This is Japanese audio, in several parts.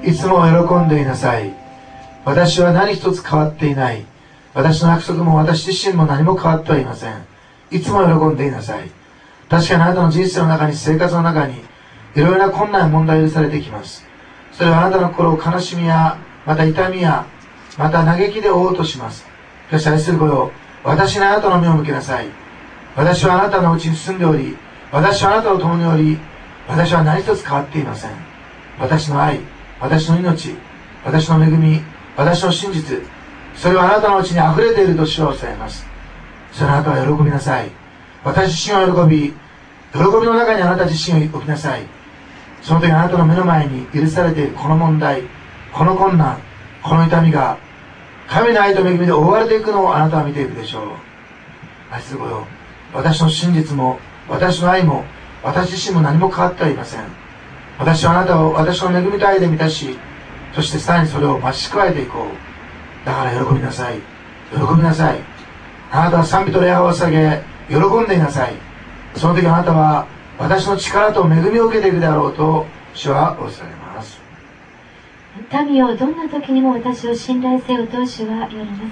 いつも喜んでいなさい。私は何一つ変わっていない。私の約束も私自身も何も変わってはいません。いつも喜んでいなさい。確かにあなたの人生の中に、生活の中にいろいろな困難や問題が許されてきます。それはあなたの心を悲しみや、また痛みや、また嘆きで覆おうとします。しかし愛する子よ、私にあなたの目を向けなさい。私はあなたのうちに住んでおり、私はあなたと共におり、私は何一つ変わっていません。私の愛、私の命、私の恵み、私の真実、それはあなたのうちに溢れていると主はおっしゃいます。それあなたは喜びなさい。私自身を喜び、喜びの中にあなた自身を置きなさい。その時あなたの目の前に許されているこの問題、この困難、この痛みが神の愛と恵みで覆われていくのをあなたは見ていくでしょう。愛する子よ、私の真実も私の愛も私自身も何も変わってはいません。私はあなたを私の恵みと愛で満たし、そしてさらにそれを増し加えていこう。だから喜びなさい。喜びなさい。あなたは賛美と礼拝を捧げ、喜んでいなさい。その時あなたは私の力と恵みを受けていくであろうと主はおっしゃいます。 民よ、どんな時にも私を信頼せよと主は言われます。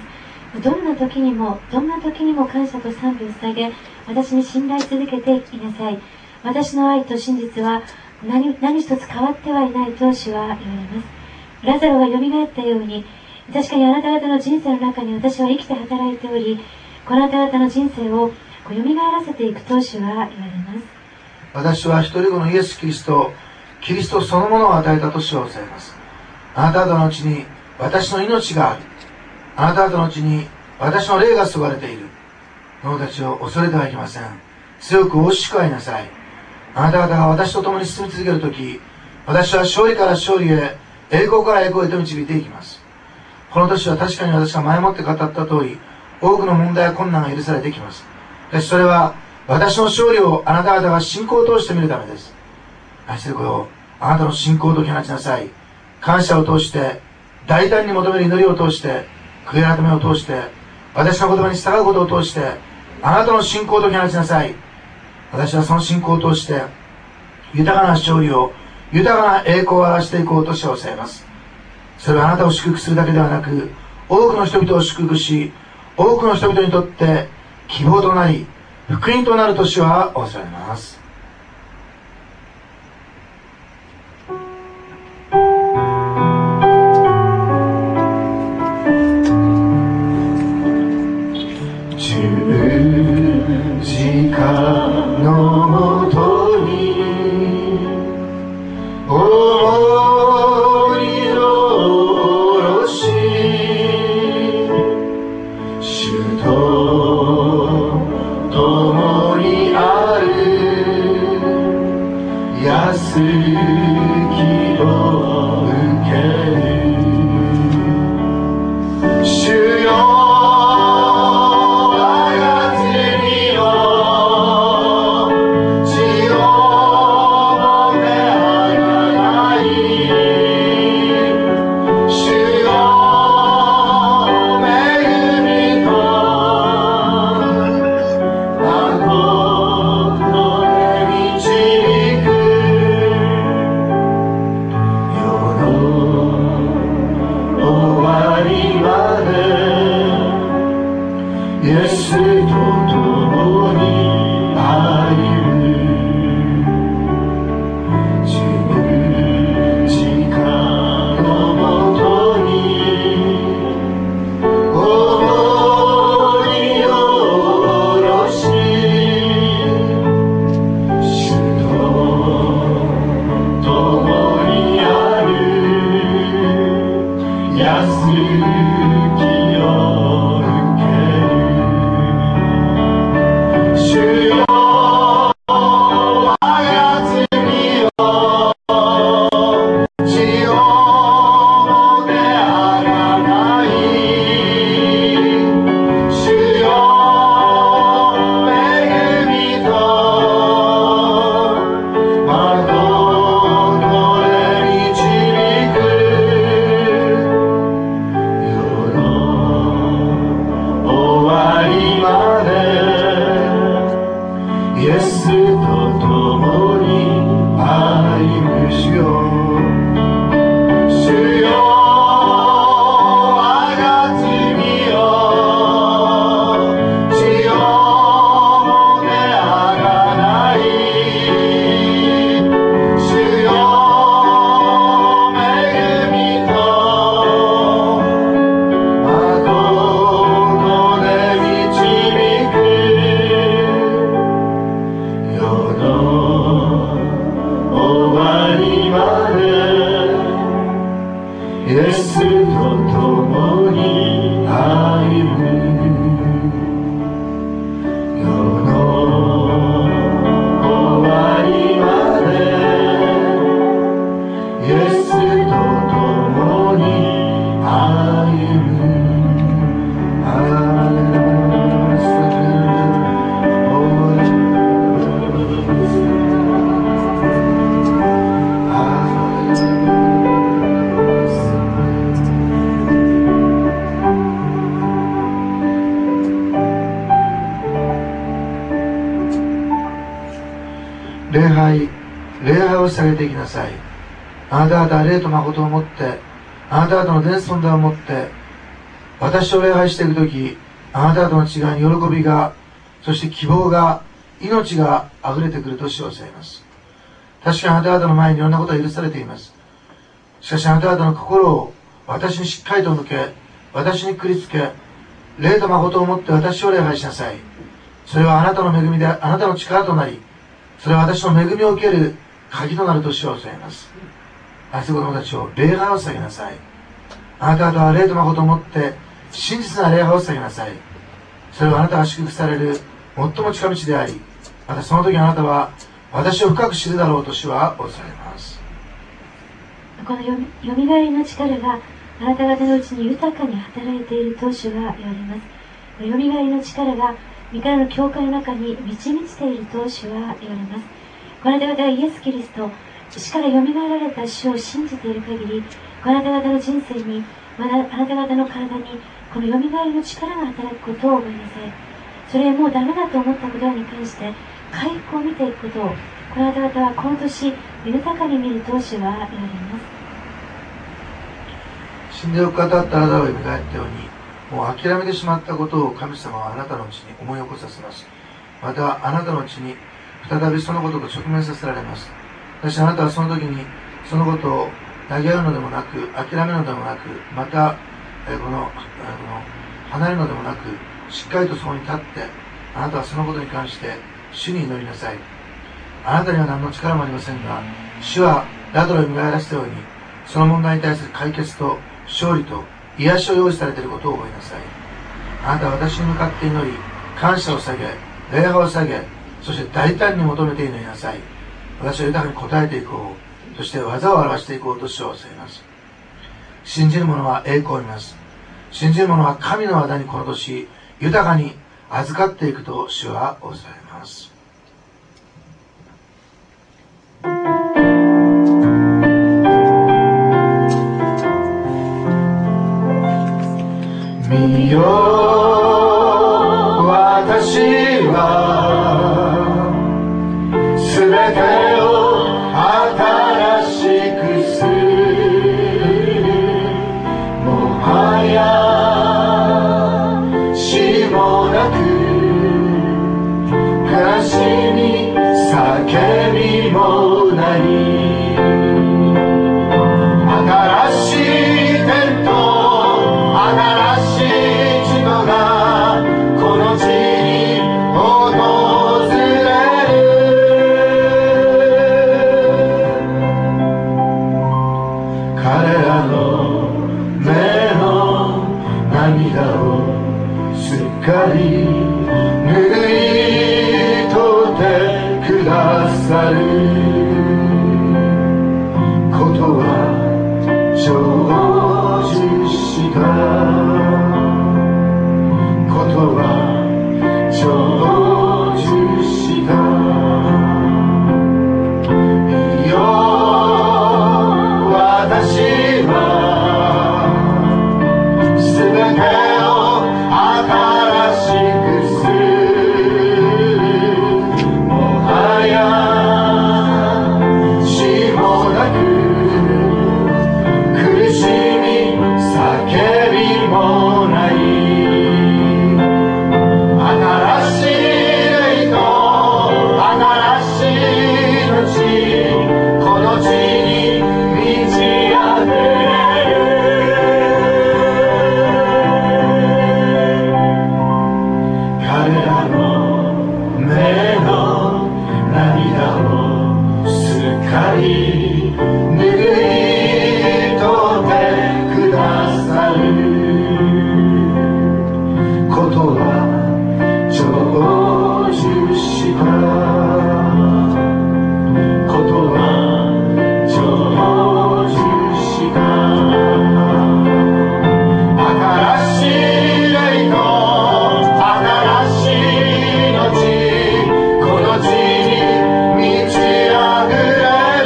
どんな時にも感謝と賛美を捧げ、私に信頼続けていなさい。私の愛と真実は何一つ変わってはいないと主は言われます。ラザロがよみがえったように、確かにあなた方の人生の中に私は生きて働いており、このあなた方の人生をよみがえらせていくと主は言われます。 私は一人子のイエス・キリストそのものを与えたと主はおっしゃいます。あなた方のうちに私の命がある。あなた方のうちに私の霊が注がれている。者たちを恐れてはいけません。強く大しく会いなさい。あなた方が私と共に進み続けるとき、私は勝利から勝利へ、栄光から栄光へと導いていきます。この年は確かに私が前もって語った通り、多くの問題や困難が許されてきます。しかしそれは私の勝利をあなた方が信仰を通して見るためです。愛する子よ、あなたの信仰を解き放ちなさい。感謝を通して、大胆に求める祈りを通して、悔い改めを通して、私の言葉に従うことを通して、あなたの信仰を解き放ちなさい。私はその信仰を通して、豊かな勝利を、豊かな栄光を表していこうとしておっしゃいます。それはあなたを祝福するだけではなく、多くの人々を祝福し、多くの人々にとって希望となり、福音となる年はおっしゃいます。十字架のもとに重荷を下ろし、主と共にある安きを受ける。主よ世のスと共に歩む世の終わりまでイエスと共に歩む礼拝を捧げていきなさい。あなた方は霊と誠をもって、あなた方の伝尊田をもって私を礼拝していくとき、あなた方の内側に喜びが、そして希望が、命が溢れてくると主はおっしゃいます。確かにあなた方の前にいろんなことが許されています。しかしあなた方の心を私にしっかりと向け、私にくりつけ、霊と誠をもって私を礼拝しなさい。それはあなたの恵みで、あなたの力となり、それは私の恵みを受ける鍵となると主はおっしゃいます。愛する子供たちを礼拝を捧げなさい。あなた方は霊と誠をもって真実な礼拝を捧げなさい。それはあなたが祝福される最も近道であり、またその時あなたは私を深く知るだろうと主はおっしゃいます。 このよみがえりの力があなた方のうちに豊かに働いていると主は言われます。よみがえりの力が御からの教会の中に満ち満ちていると主は言われます。あなた方がイエス・キリスト、死からよみがえられた主を信じている限り、あなた方の人生に、またあなた方の体にこのよみがえりの力が働くことを覚えなさい。それはもうダメだと思ったことに関して回復を見ていくことを、あなた方はこの年豊かに見ると主は言われます。 死んでよく語ったあなたを蘇ったように、もう諦めてしまったことを神様はあなたのうちに思い起こさせます。またあなたのうちに再びそのことと直面させられます。しかしあなたはその時にそのことを投げ合うのでもなく、諦めるのでもなく、また離れるのでもなく、しっかりとそこに立って、あなたはそのことに関して主に祈りなさい。あなたには何の力もありませんが、主はラドロを蘇らせたように、その問題に対する解決と勝利と癒しを用意されていることを覚えなさい。あなたは私に向かって祈り、感謝を下げ、礼拝を下げ、そして大胆に求めて祈りなさい。私は豊かに応えていこう。そして技を表していこうと主はおっしゃいます。信じる者は栄光を見ます。信じる者は神の技にこの年、豊かに預かっていくと主はおっしゃいます。見よ私はすべてを新しくする。もはや死もなく悲しみ叫びもない新しい天と新しい地とがこの地に訪れる。彼らの目の涙をすっかり拭い取ってくださることは成就したことは成就した。いいよ私はすべてを新しくする。もはや死もなく苦しみ叫びもない新しい霊と新しい命この地に満ち溢れる。彼らの目の涙をすっかり拭い取ってくことは成就した新しい霊と新しい命この地に満ち溢れる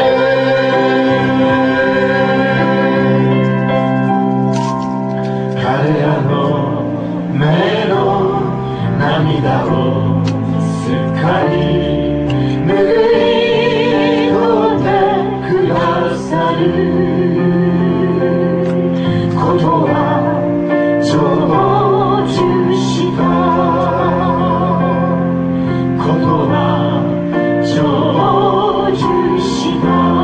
彼らの目の涙をすっかり拭い取ってくださることは成就したことは成就した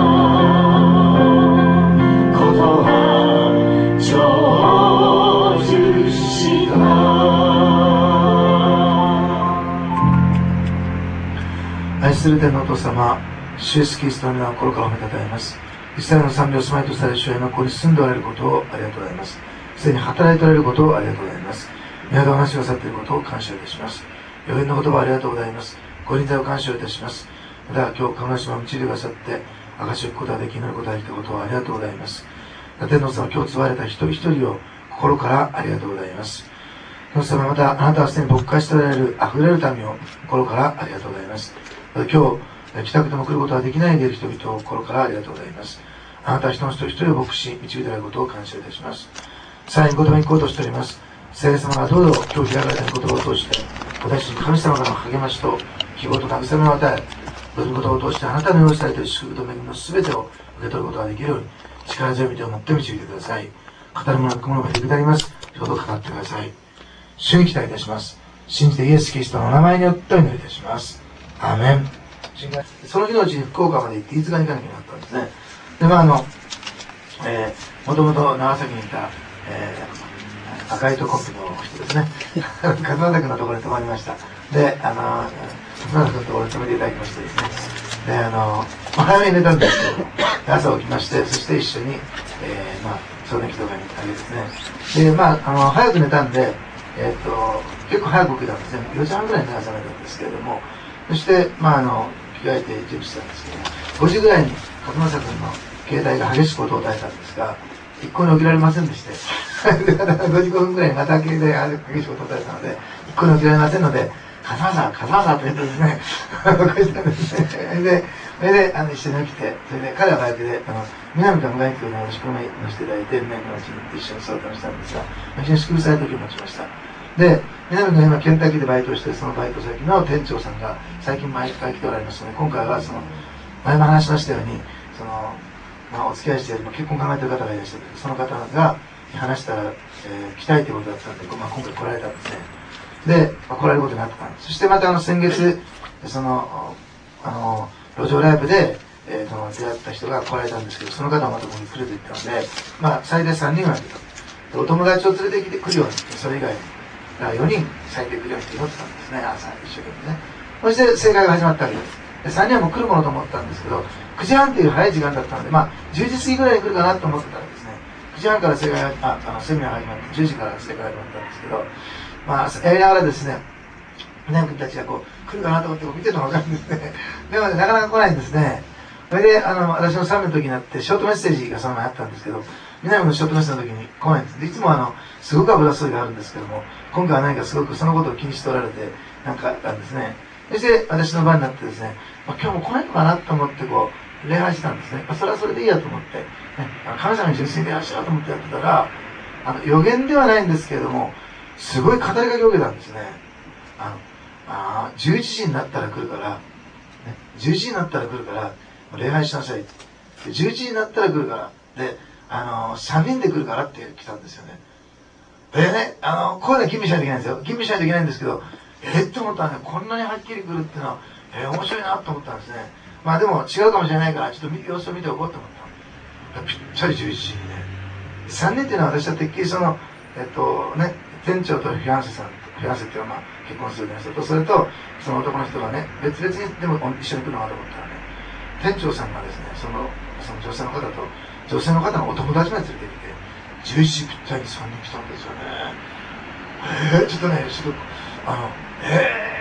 ことは成就した愛する天のお父様、主イエスキリストの皆を心から褒めたたえます。イスラエルの賛美を住まいとされる主へのここに住んでおられることをありがとうございます。すでに働いておられることをありがとうございます。皆とお話しくださっていることを感謝いたします。予言の言葉ありがとうございます。ご臨在を感謝いたします。また今日、神の島を導いてくださって、証を聞くことができ、祈ることができたことをありがとうございます。天の様、今日継われた一人一人を心からありがとうございます。天の様、またあなたはすでに牧会しておられる溢れる民を心からありがとうございます。また今日、来たくても来ることができないでいる人々を心からありがとうございます。あなたは人の一人一人を牧し、導いておられることを感謝いたします。さらに言葉に行こうとしております。聖霊様がどうぞ今日開かれた言葉を通して、私に神様からの励ましと希望と慰めを与え、どのことを通してあなたの用意されている祝福と恵みの全てを受け取ることができるように、力強い手を持って導いてください。語るものなくものがへりくだります。どうぞ語ってください。主に期待いたします。信じてイエス・キリストの名前によってお祈りいたします。アーメン。その日のうちに福岡まで行って飯塚に行かなきゃいけなかったんですね。で、もともと長崎にいた、赤いとコンビの人ですね。勝俣君のところに泊まりました。で、勝俣君のところに泊めていただきましてですね。で、早めに寝たんですけど、朝起きまして、そして一緒に、少年期とかにあげですね。で、早く寝たんで、結構早く起きたんですね。4時半ぐらいに目が覚めたんですけれども、そして、着替えて準備したんですけど、5時ぐらいに勝俣君の携帯が激しく音を出したんですが、一向に起きられませんでして、5時5分ぐらいにまた携帯が激しく音を出したので、一向に起きられませんので、風間さんと言ってですね、起こしたんですね。それで、一緒に起きて、それで彼はバイクで、南から迎えに来てくれるのを車に乗せていただいて、南のうちに行って一緒に座ってましたんですが、非常に祝福された時を持ちました。で、南君が今ケンタッキーでバイトをして、そのバイト先の店長さんが最近毎回来ておられますので、今回は前も話しましたように、お付き合いしている結婚考えている方がいらっしゃって、その方が話したら、来たいということだったので、今回来られたんですね。で、来られることになったんです。そしてまた先月、路上ライブで、出会った人が来られたんですけど、その方はまたここに来ると言ったので、最大3人はいると。お友達を連れてきてくるように、それ以外に、4人最低来るようにって祈ってたんですね、朝一生懸命ね。そして正解が始まったわけです。で、3人はもう来るものと思ったんですけど、9時半っていう早い時間だったので、10時過ぎぐらいに来るかなと思ってたらですね、9時半からセミナーが始まって、10時から正解が始まったんですけど、やりながらですね、南君たちが来るかなと思って見てるのが分かるんですね。でもね、なかなか来ないんですね。それで、私の3名の時になって、ショートメッセージがその前あったんですけど、南君のショートメッセージの時に来ないんです。で、いつもすごく油注ぎがあるんですけども、今回は何かすごくそのことを気にしておられて、なんかあったんですね。そして、私の番になってですね、今日も来ないのかなと思って礼拝したんですね。それはそれでいいやと思って、ね、神様に純粋に礼拝しようと思ってやってたら、予言ではないんですけれども、すごい語りかけを受けたんですね。11時になったら来るから、ね、11時になったら来るから、礼拝しなさい。11時になったら来るから、で、3人で来るからって来たんですよね。ね、こういうのは吟味しないといけないんですよ。吟味しないといけないんですけど、って思ったんで、こんなにはっきり来るっていうのは、面白いなと思ったんですね。でも違うかもしれないから、ちょっと様子を見ておこうと思った。ぴったり11時にね。3人っていうのは私はてっきり店長とフィアンセっていうのは結婚する人と、それとその男の人がね、別々にでも一緒に来るのかと思ったらね、店長さんがですね、その女性の方と、女性の方のお友達まで連れてきて、11時ぴったりに3人来たんですよね。ちょっとね、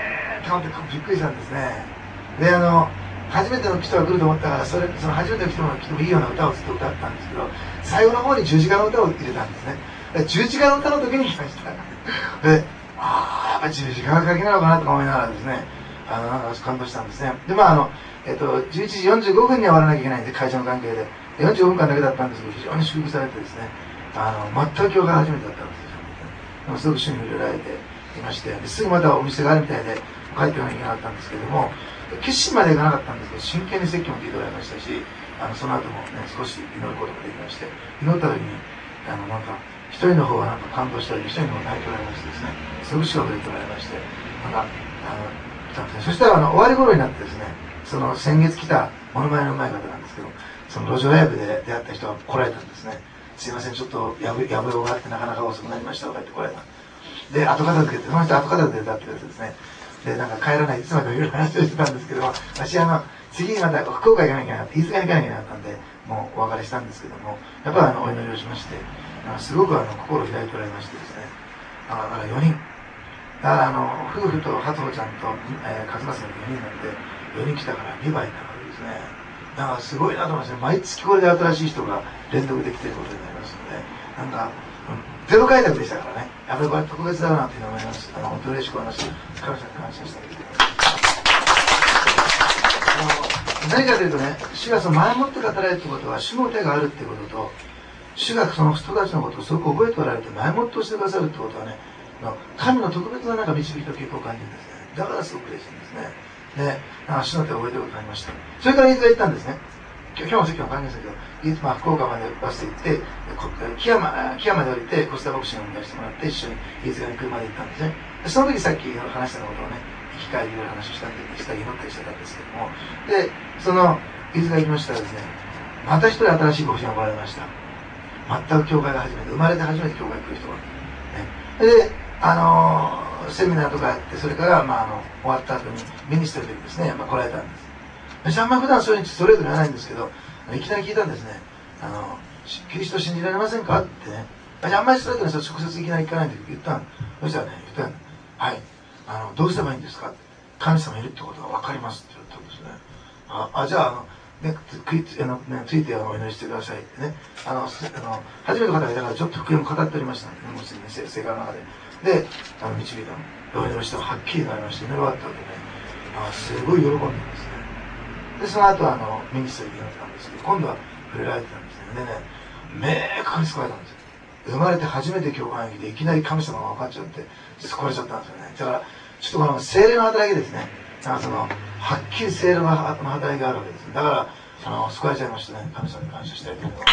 と思ってびっくりしたんですね。で初めての人が来ると思ったから、その初めての人も来てもいいような歌をずっと歌ったんですけど、最後の方に十字架の歌を入れたんですね。で十字架の歌の時に来ました。で、やっぱり十字架が鍵なのかなとか思いながらですね、なんか感動したんですね。で、11時45分には終わらなきゃいけないんで、会社の関係で。45分間だけだったんですけど、非常に祝福されてですね、全く教会初めてだったんですよ。でもすごく主に触れられていまして、すぐまたお店があるみたいで、帰ってこなきゃいけなかったんですけども、決心までいかなかったんですけど、真剣に説教も聞いておられましたし、その後もね、少し祈ることができまして、祈った時に、なんか、一人の方はなんか感動したり、一人の方が泣いておられましてですね、すごく主が触れておられまして、来たんですね。そしたら終わり頃になってですね、その先月来たモノマネのうまい方なんですけど、その路上ライブで出会った人が来られたんですね。すいません、ちょっとやぶ用があってなかなか遅くなりましたとか言って来られた。で、後片付けて、その人後片付けてたってやつですね。で、なんか帰らない、いつまでもいろいろ話をしてたんですけども、私次にまた福岡行かなきゃいけなかった、飯塚に行かなきゃいけなかったんで、もうお別れしたんですけども、やっぱりお祈りをしまして、すごく心を開いておられましてですね、だから4人。だから夫婦と初穂ちゃんと、勝間さんの4人なんで、4人来たから2倍になるわけですね。だからすごいなと思いますね。毎月これで新しい人が連続できていることになりますので、なんか、ゼロ開拓でしたからね。やっぱりこれ特別だなっていうのを思います。本当に嬉しく思います。感謝してあげてください。何かというとね、主がその前もって語られるということは、主の手があるっていうことと、主がその人たちのことをすごく覚えておられて、前もって教えてくださるってことはね、神の特別ななんか導きと傾向を感じるんですね。だからすごく嬉しいんですね。で、主の手を覚えてることがありました。それから飯塚行ったんですね。今日も説教の関係ですけど、福岡までバスで行って、木山で降りて、コスタ牧師にお迎えしてもらって、一緒に飯塚に車で行ったんですね。でその時さっき話したことをね、行き帰りの話をしたり祈ったりしてたんですけども、で、その飯塚行きましたらですね、また一人新しい牧師がおられました。全く教会が初めて、生まれて初めて教会に来る人が。ね、で、セミナーとかやって、それから、終わった後にミニストリーでですね、来られたんです。私あんま普段そういうふうにストレートに言わないんですけど、いきなり聞いたんですね。キリスト信じられませんかってね。私あんまりストレートに直接いきなり聞かないんだけど言ったの。そしたらね、言ったの。はい。どうすればいいんですか？神様いるってことが分かりますって言ったんですね。じゃあ、ついてお祈りしてくださいってね。初めての方がいたからちょっと福音を語っておりましたんで、もうすでに聖会の中で。で、導いたの。お祈りしてはっきりなりまして、祈り終わった後ね、すごい喜んでるんですね。で、その後ミニストリーになったんですけど、今度は触れられてたんですね。でね、明確に救われたんですよ。生まれて初めて教会に来て、いきなり神様が分かっちゃって、救われちゃったんですよね。だから、ちょっとこの聖霊の働きですね。はっきり聖霊の働きがあるわけです。だから、救われちゃいましたね。神様に感謝したいと思います。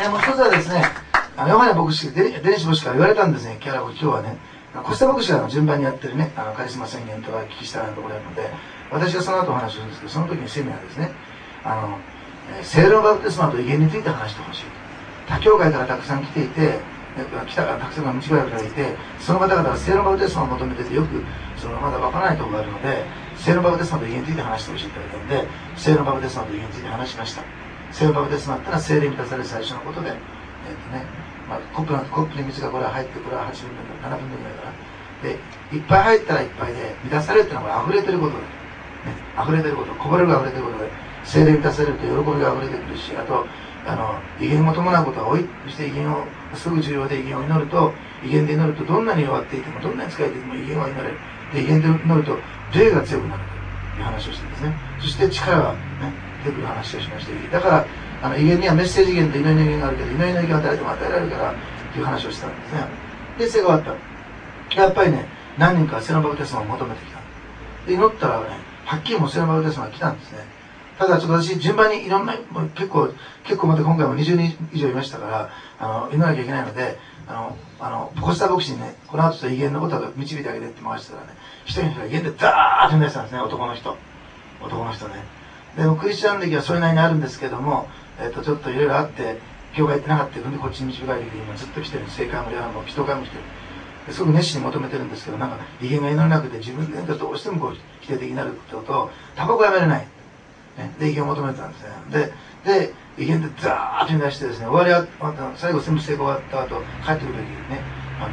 もう一つはですね、ヨハネ牧師、デニシ牧師から言われたんですね。今日はね、コスタ牧師が順番にやってるね、カリスマ宣言とか聞きしたいなところがあるので、私がその後お話をするんですけど、その時にセミナーですね、聖霊のバプテスマと威厳について話してほしい。他教会からたくさん来ていて、来たからたくさんの道親方がいて、その方々が聖霊のバプテスマを求めてて、よくまだ分からないところがあるので、聖霊のバプテスマと威厳について話してほしいと言われたので、聖霊のバプテスマと威厳について話しました。聖霊のバプテスマってのは聖霊に満たされる最初のことで、コップに水がこれは入って、これは8分目から7分目ぐらいから。で、いっぱい入ったらいっぱいで、満たされるっていうのはこれ溢れてることで、溢れてること、こぼれるが溢れてることで、聖霊に満たされると喜びが溢れてくるし、あと、威厳を伴うことは多い。そして威厳を、すぐ重要で威厳を祈ると、威厳で祈るとどんなに弱っていても、どんなに疲れていても威厳は祈れる。で、威厳で祈ると、霊が強くなるという話をしてですね。そして力がね、出てくる話をしまして、だから、威厳にはメッセージ威厳と祈りの威厳があるけど、祈りの威厳は誰でも与えられるからという話をしたんですね。で、それが終わった。やっぱりね、何人か聖霊のバプテスマを求めてきた。で、祈ったらね、はっきりもう聖霊のバプテスマが来たんですね。ただちょっと私、順番にいろんな、結構また今回も20人以上いましたから、祈らなきゃいけないので、コスタ牧師にね、この後ちょっと威厳のことを導いてあげてって回してたらね、一人の人が威厳でダーッと出したんですね、男の人ね。でもクリスチャン歴はそれなりにあるんですけども、ちょっといろいろあって、教会行ってなかったんで、こっちに導かれてきて、今ずっと来てるんです。聖会も礼拝も祈祷会も来てる。すごく熱心に求めてるんですけど、なんか威厳が祈れなくて、自分でどうしても否定的になるってことと、タバコやめれない。で、威厳を求めてたんですね。で、威厳でザーッと出してですね、終わりは、最後全部成功終わった後、帰ってくる時にね、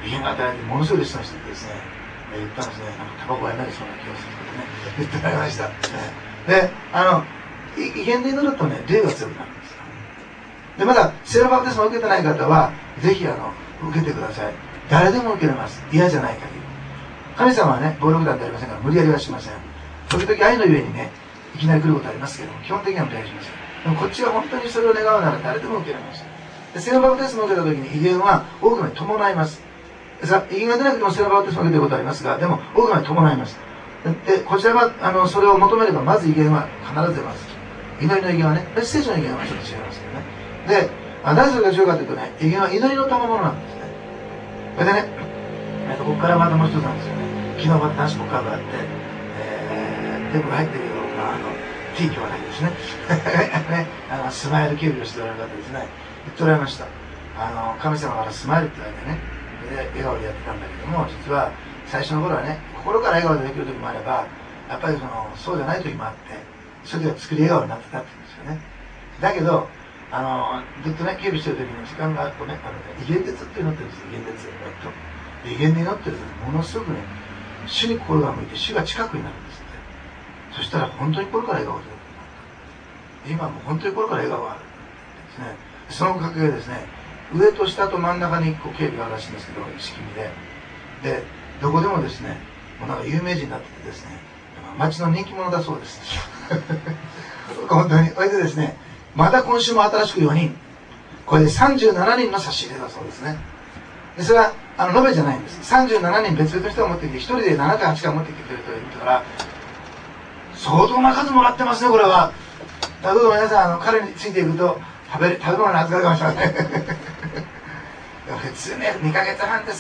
威厳が与えられてものすごいレッスンをしててですね、言ったんですね。なんかタバコがやめりそうな気がするってね、言ってられました。で、威厳で祈るとね、霊が強くなるんですよ。で、まだ聖霊バプテスマを受けてない方は、ぜひ受けてください。誰でも受けれます。嫌じゃない限り。神様はね、暴力団でありませんから、無理やりはしません。時々愛のゆえにね、いきなり来ることありますけども、基本的には無理やりしません。でもこっちは本当にそれを願うなら誰でも受けられます。で、聖霊バプテスマを受けた時に威厳は多くのに伴います。威厳が出なくても聖霊バプテスマを受けていることはありますが、でも多くのに伴います。で、こちらがそれを求めれば、まず威厳は必ず出ます。祈りの威厳はね、メッセージの威厳はちょっと違いますけどね。で、なぜそれが重要かというとね、威厳は祈りの賜物なんですね。それでね、ここからまたもう一つなんですよね。昨日また男子国会があって、テープが入ってるような、T 兄弟ですね。ね、スマイル警備をしておられる方ですね。言っておられました。神様からスマイルって言われてね、で、笑顔でやってたんだけども、実は最初の頃はね、心から笑顔でできる時もあれば、やっぱりそうじゃない時もあって、それでは作り笑顔になってたって言うんですよね。だけど、ずっとね、警備してる時に時間があるとね、威厳でずっと祈ってるんですよ、威厳でずっと。威厳で祈ってるとものすごくね、主に心が向いて主が近くになるんですって。そしたら本当に心から笑顔が出るようになった。今も本当に心から笑顔があるんですね。そのおかげでですね、上と下と真ん中に警備があるらしいんですけど、仕組みで。で、どこでもですね、もうなんか有名人になっててですね、町の人気者だそうです。本当に。それでですね、また今週も新しく4人、これで37人の差し入れだそうですね。で、それは、延べじゃないんです。37人別々の人が持ってきて、1人で7か8回持ってきてくれると言ったから、相当な数もらってますね、これは。だけど皆さん、彼についていくと、食べ物に扱うかもしれません。普通ね、2ヶ月半で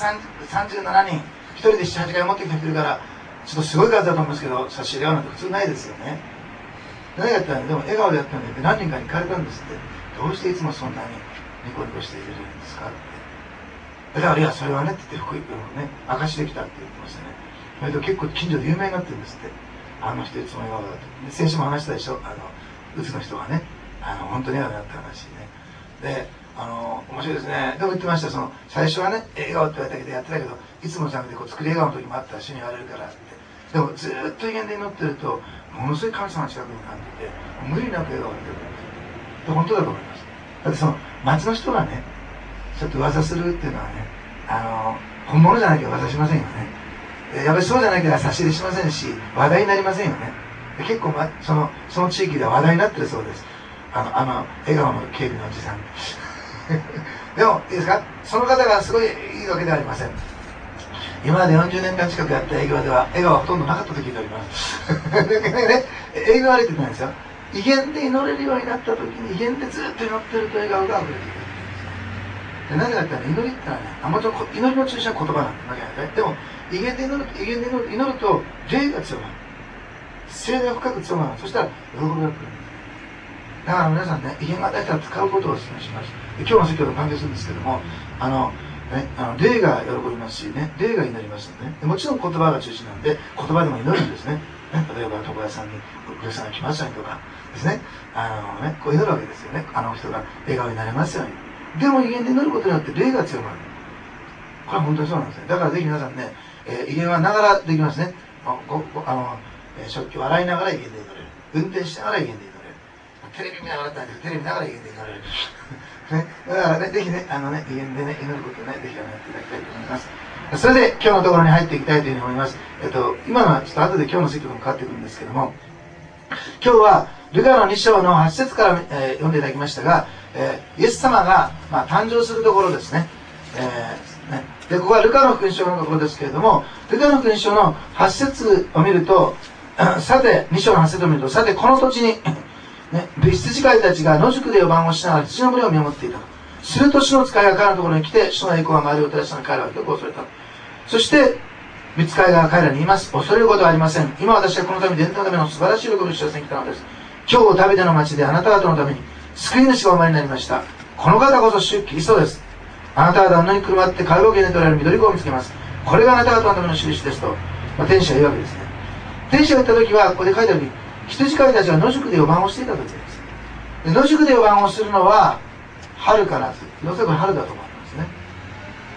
37人、1人で7、8回持ってきてくれるから、ちょっとすごい数だと思うんですけど、差し入れはなんて普通ないですよね。何やったら、でも笑顔でやったんで、何人かに聞かれたんですって。どうしていつもそんなにニコニコしているんですかって。だから、いや、それはね、って言って、福井君をね、明かしできたって言ってましたね。それと結構近所で有名になってるんですって。あの人いつも笑顔だと。先週も話したでしょ。うつの人がね、本当に笑顔になった話ね。で、面白いですね。でも言ってました、最初はね、笑顔って言われたけどやってたけど、いつもじゃなくて、作り笑顔の時もあったら主に言われるからって。でも、ずっと威厳で祈ってると、ものすごい神様の近くに感じて、無理なく笑顔が出てくるんですよ。本当だと思います。だって町の人がね、ちょっと噂するっていうのはね、本物じゃなきゃ噂しませんよね。やっぱりそうじゃなきゃ差し入れしませんし、話題になりませんよね。で結構、その地域では話題になってるそうです。笑顔の警備のおじさん。でも、いいですか？その方がすごいいいわけではありません。今まで40年間近くやった営業では、笑顔はほとんどなかったと聞いております。ね、営業悪いって言ってないんですよ。威厳で祈れるようになった時に、威厳でずっと祈ってると笑顔が溢れてくる。で、なぜかって祈りってのはね、もちろん祈りの中心は言葉なんだけどね。でも、威厳で祈ると、霊が強まる。精霊が深く強まる。そしたら、喜びが来るんです。だから皆さんね、威厳が与えたら使うことをお勧めします。今日の説教と関係するんですけども、霊が喜びますしね、霊が祈りますので、ね、もちろん言葉が中心なんで、言葉でも祈るんですね。例えば、床屋さんにお客さんが来ましたねとかですね、こう祈るわけですよね。あの人が笑顔になれますように。でも威厳で祈ることによって霊が強まる。これは本当にそうなんですね。だからぜひ皆さんね、威厳はながらできますね。食器を洗いながら威厳で祈れる。運転しながら威厳で祈れる。テレビ見ながらだったんですけど、テレビ見ながら威厳で祈れる。ね、だからね、ぜひね、威厳でね、祈ることをね、ぜひやっていただきたいと思います。それで、今日のところに入っていきたいというふうに思います。今のはちょっと後で今日の説教とも変わってくるんですけども、今日は、ルカの2章の8節から、読んでいただきましたが、イエス様が、誕生するところですね。で、ここはルカの福音書のところですけれども、ルカの福音書の8節を見ると、さて、2章の8節を見ると、さて、この土地に、羊飼いたちが野宿で4番をしながら羊の群れを見守っていた。すると主の使いが彼らのところに来て、主の栄光が周りを照らしたので彼らはよく恐れた。そして、御使いが彼らに言います。恐れることはありません。今私はこのために伝統のための素晴らしい喜びを知らせに来たのです。今日ダビデの町であなた方のために救い主がお生まれになりました。この方こそ主キリストです。あなたは旦那にくるまって海洋圏で取られる緑子を見つけます。これがあなた方のための印ですと、天使が言うわけですね。天使が言った時は、ここで書いてあるように、羊飼いたちが野宿で4番をしていた時です。で野宿で4番をするのは、春から夏。どうせこれ春だと思いますね。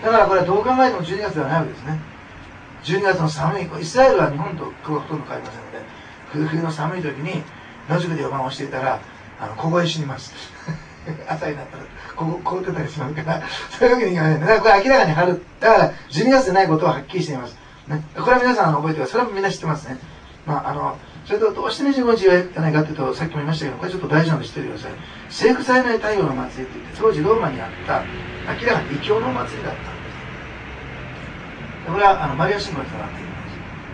だからこれはどう考えても12月ではないわけですね。12月の寒い、イスラエルは日本とほとんど変わりませんので、冬の寒い時に野宿で4番をしていたら凍え死にます朝になったら凍ってたりしますから、そういうわけにいかない。だからこれ明らかに春、だから12月でないことははっきりしています、ね、これは皆さん覚えてください。それはみんな知ってますね。それとどうして25日がいけないかというと、さっきも言いましたけど、これちょっと大事なので知っておいてください。征服されない太陽の祭りといって、当時ローマにあった明らかに異教の祭りだったんです。これはマリア神話につながっているんです。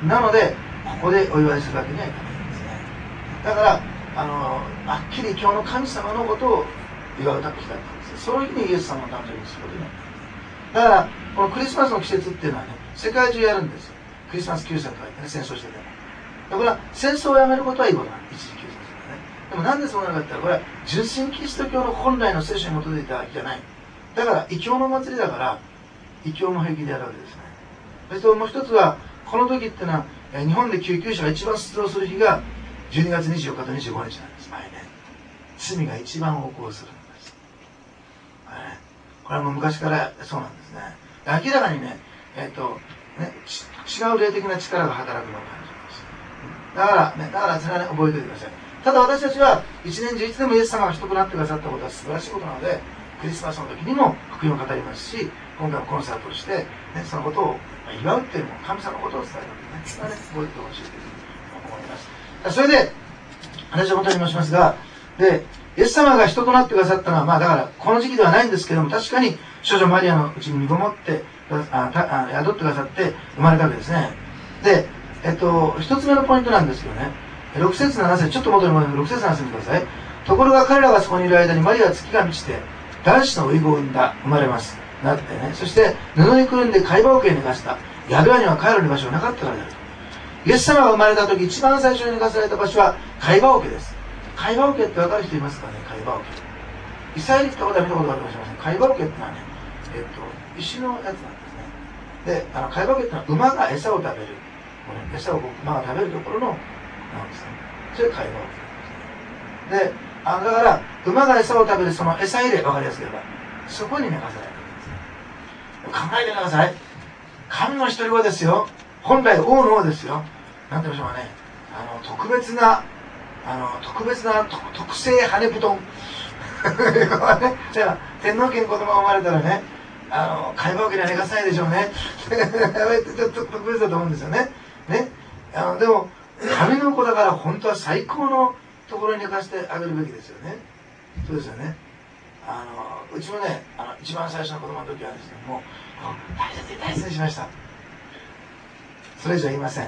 なのでここでお祝いするわけにはいかないんですね。だからはっきり今日の神様のことを祝うた日だったんです。その日にイエス様の誕生日にすることになったんです。だからこのクリスマスの季節っていうのはね、世界中やるんですよ。クリスマス休戦とか言ってね、戦争してても。だから戦争をやめることはいいことなんです。一時休戦するね。でもなんでそうなるかって言ったら、これは純真キリスト教の本来の聖書に基づいたわけじゃない。だから異教の祭りだから異教も平気でやるわけですね。それともう一つは、この時っていうのは日本で救急車が一番出動する日が12月24日と25日なんです。毎年罪が一番横行するんです、これはもう昔からそうなんですね。明らかにね、違う霊的な力が働くのを感じます。だからそれはね、覚えておいてください。ただ私たちは一年中いつでもイエス様が人となってくださったことは素晴らしいことなので、クリスマスの時にも福音を語りますし、今回のコンサートをして、そのことを祝うっていうのも神様のことを伝えるのでね、それはね、覚えてほしいというふうに思います。それで私は本当に申しますが、でイエス様が人となってくださったのは、だからこの時期ではないんですけども、確かに少女マリアのうちに身ごもって宿ってくださって生まれたわけですね。で、一つ目のポイントなんですけどね、6節7節、ちょっと元に戻る6節7節見てください。ところが彼らがそこにいる間にマリアは月が満ちて男子の遺語を生まれますなってね。そして布にくるんで貝羽桶に寝かした。宿屋には帰る場所がなかったからであると。イエス様が生まれた時、一番最初に寝かされた場所は貝羽桶です。貝羽桶って分かる人いますかね。貝羽桶、イスラエル行ったことは見たことがあるかもしれません。貝羽桶ってのはね、石のやつなんですね。で、貝羽桶ってのは馬が餌を食べる、餌を馬が食べるところのなんですね。それが貝羽桶ですね。で、だから馬が餌を食べるその餌入れ、分かりやすければそこに寝かされたわけです。考えてください。神の一人子ですよ。本来王の王ですよ。なんて言いましょうかね、特別な特製羽布団ね、じゃあ天皇家に子供が生まれたらね、貝羽桶には寝かさないでしょうねちょっと特別だと思うんですよね。でも神の子だから本当は最高のところに寝かせてあげるべきですよね。そうですよね。うちもね、一番最初の子供の時はですね、もう大切にしました。それ以上言いません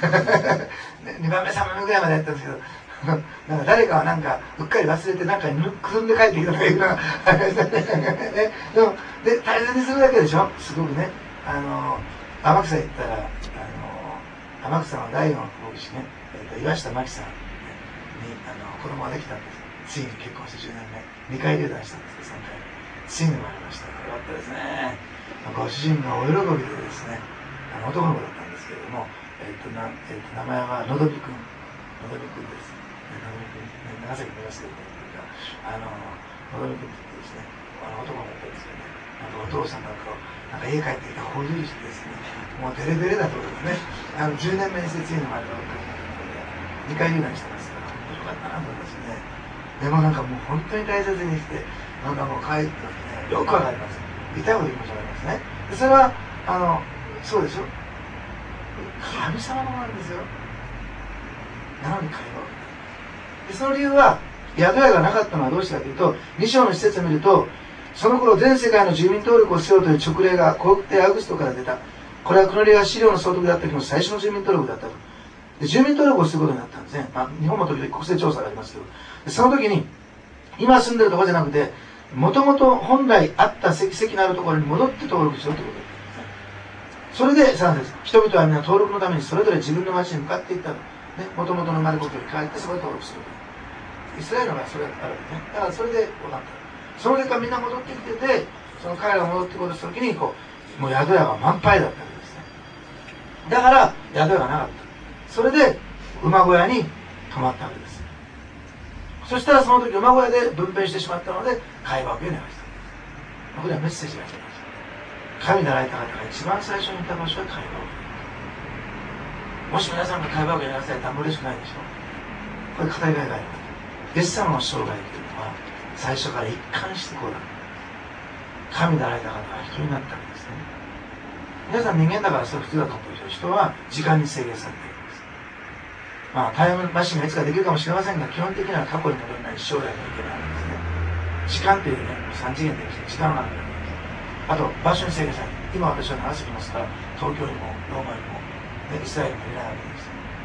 2番目3番目ぐらいまでやったんですけどなんか誰かはなんかうっかり忘れてなんかにくるんで帰ってきたとかいうのがありましたね。で大切にするだけでしょ。すごくね、天草行ったら天草の大の牧師ね、岩下真紀さんに子供ができたんです。ついに結婚して10年目2回流産したんですけど、3回ついに生まれました。よかったですね。ご主人がお喜びでですね、男の子だったんですけれども、名前はのどびくんです。長崎の安くんというか、のどびくんって言ってですね、男の子だったんですけどね、お父さんなんか家帰ってきてほじりしてですね、もうデレデレだと思うんですね。10年目にしてついに生まれたわけで、2回流産してますから、本当によかったなと思いますね。でもなんかもう本当に大切にして、なんかもう帰ってね、よくわかります。痛いこと言いましょうがありますね。でそれはそうでしょ。神様のものなんですよ。なのに会話を。でその理由は、宿屋がなかったのはどうしてかというと、2章の施設を見ると、その頃全世界の住民登録をしようという勅令が皇帝アウグストから出た。これはこの例が資料の総督であった時の最初の住民登録だったと。で住民登録をすることになったんですね。日本も時々国勢調査がありますけど、でその時に今住んでるところじゃなくて、もともと本来あった跡のあるところに戻って登録しろということです。それで3節、人々は皆登録のためにそれぞれ自分の町に向かっていったと。もともとの生まれ故郷に帰ってそこで登録すると。イスラエルの場合それがあるわけね。だからそれでこうなった。その結果みんな戻ってきてて、その彼らが戻ってこようとした時にもう宿屋が満杯だったわけですね。だから宿屋がなかった。それで馬小屋に泊まったわけです。そしたらその時馬小屋で分娩してしまったので貝羽桶を流した。これはメッセージがあります。 神であられた方が一番最初にいた場所は会話を。もし皆さんが会話をやりなさいってあんま嬉しくないでしょ。これ語りがいがあります。イエス様の生涯というのは最初から一貫してこうだ。神であられた方が人になったわけですね。皆さん人間だからそれ普通だと思うでしょ。人は時間に制限されているんです。タイムマシンがいつかできるかもしれませんが、基本的には過去に戻れない将来がいけないわけですね。時間というね、3次元で時間があるんです。あと場所に制限されている。今私は長崎にいますから、東京にもローマにも、イスラエルにもいないわけです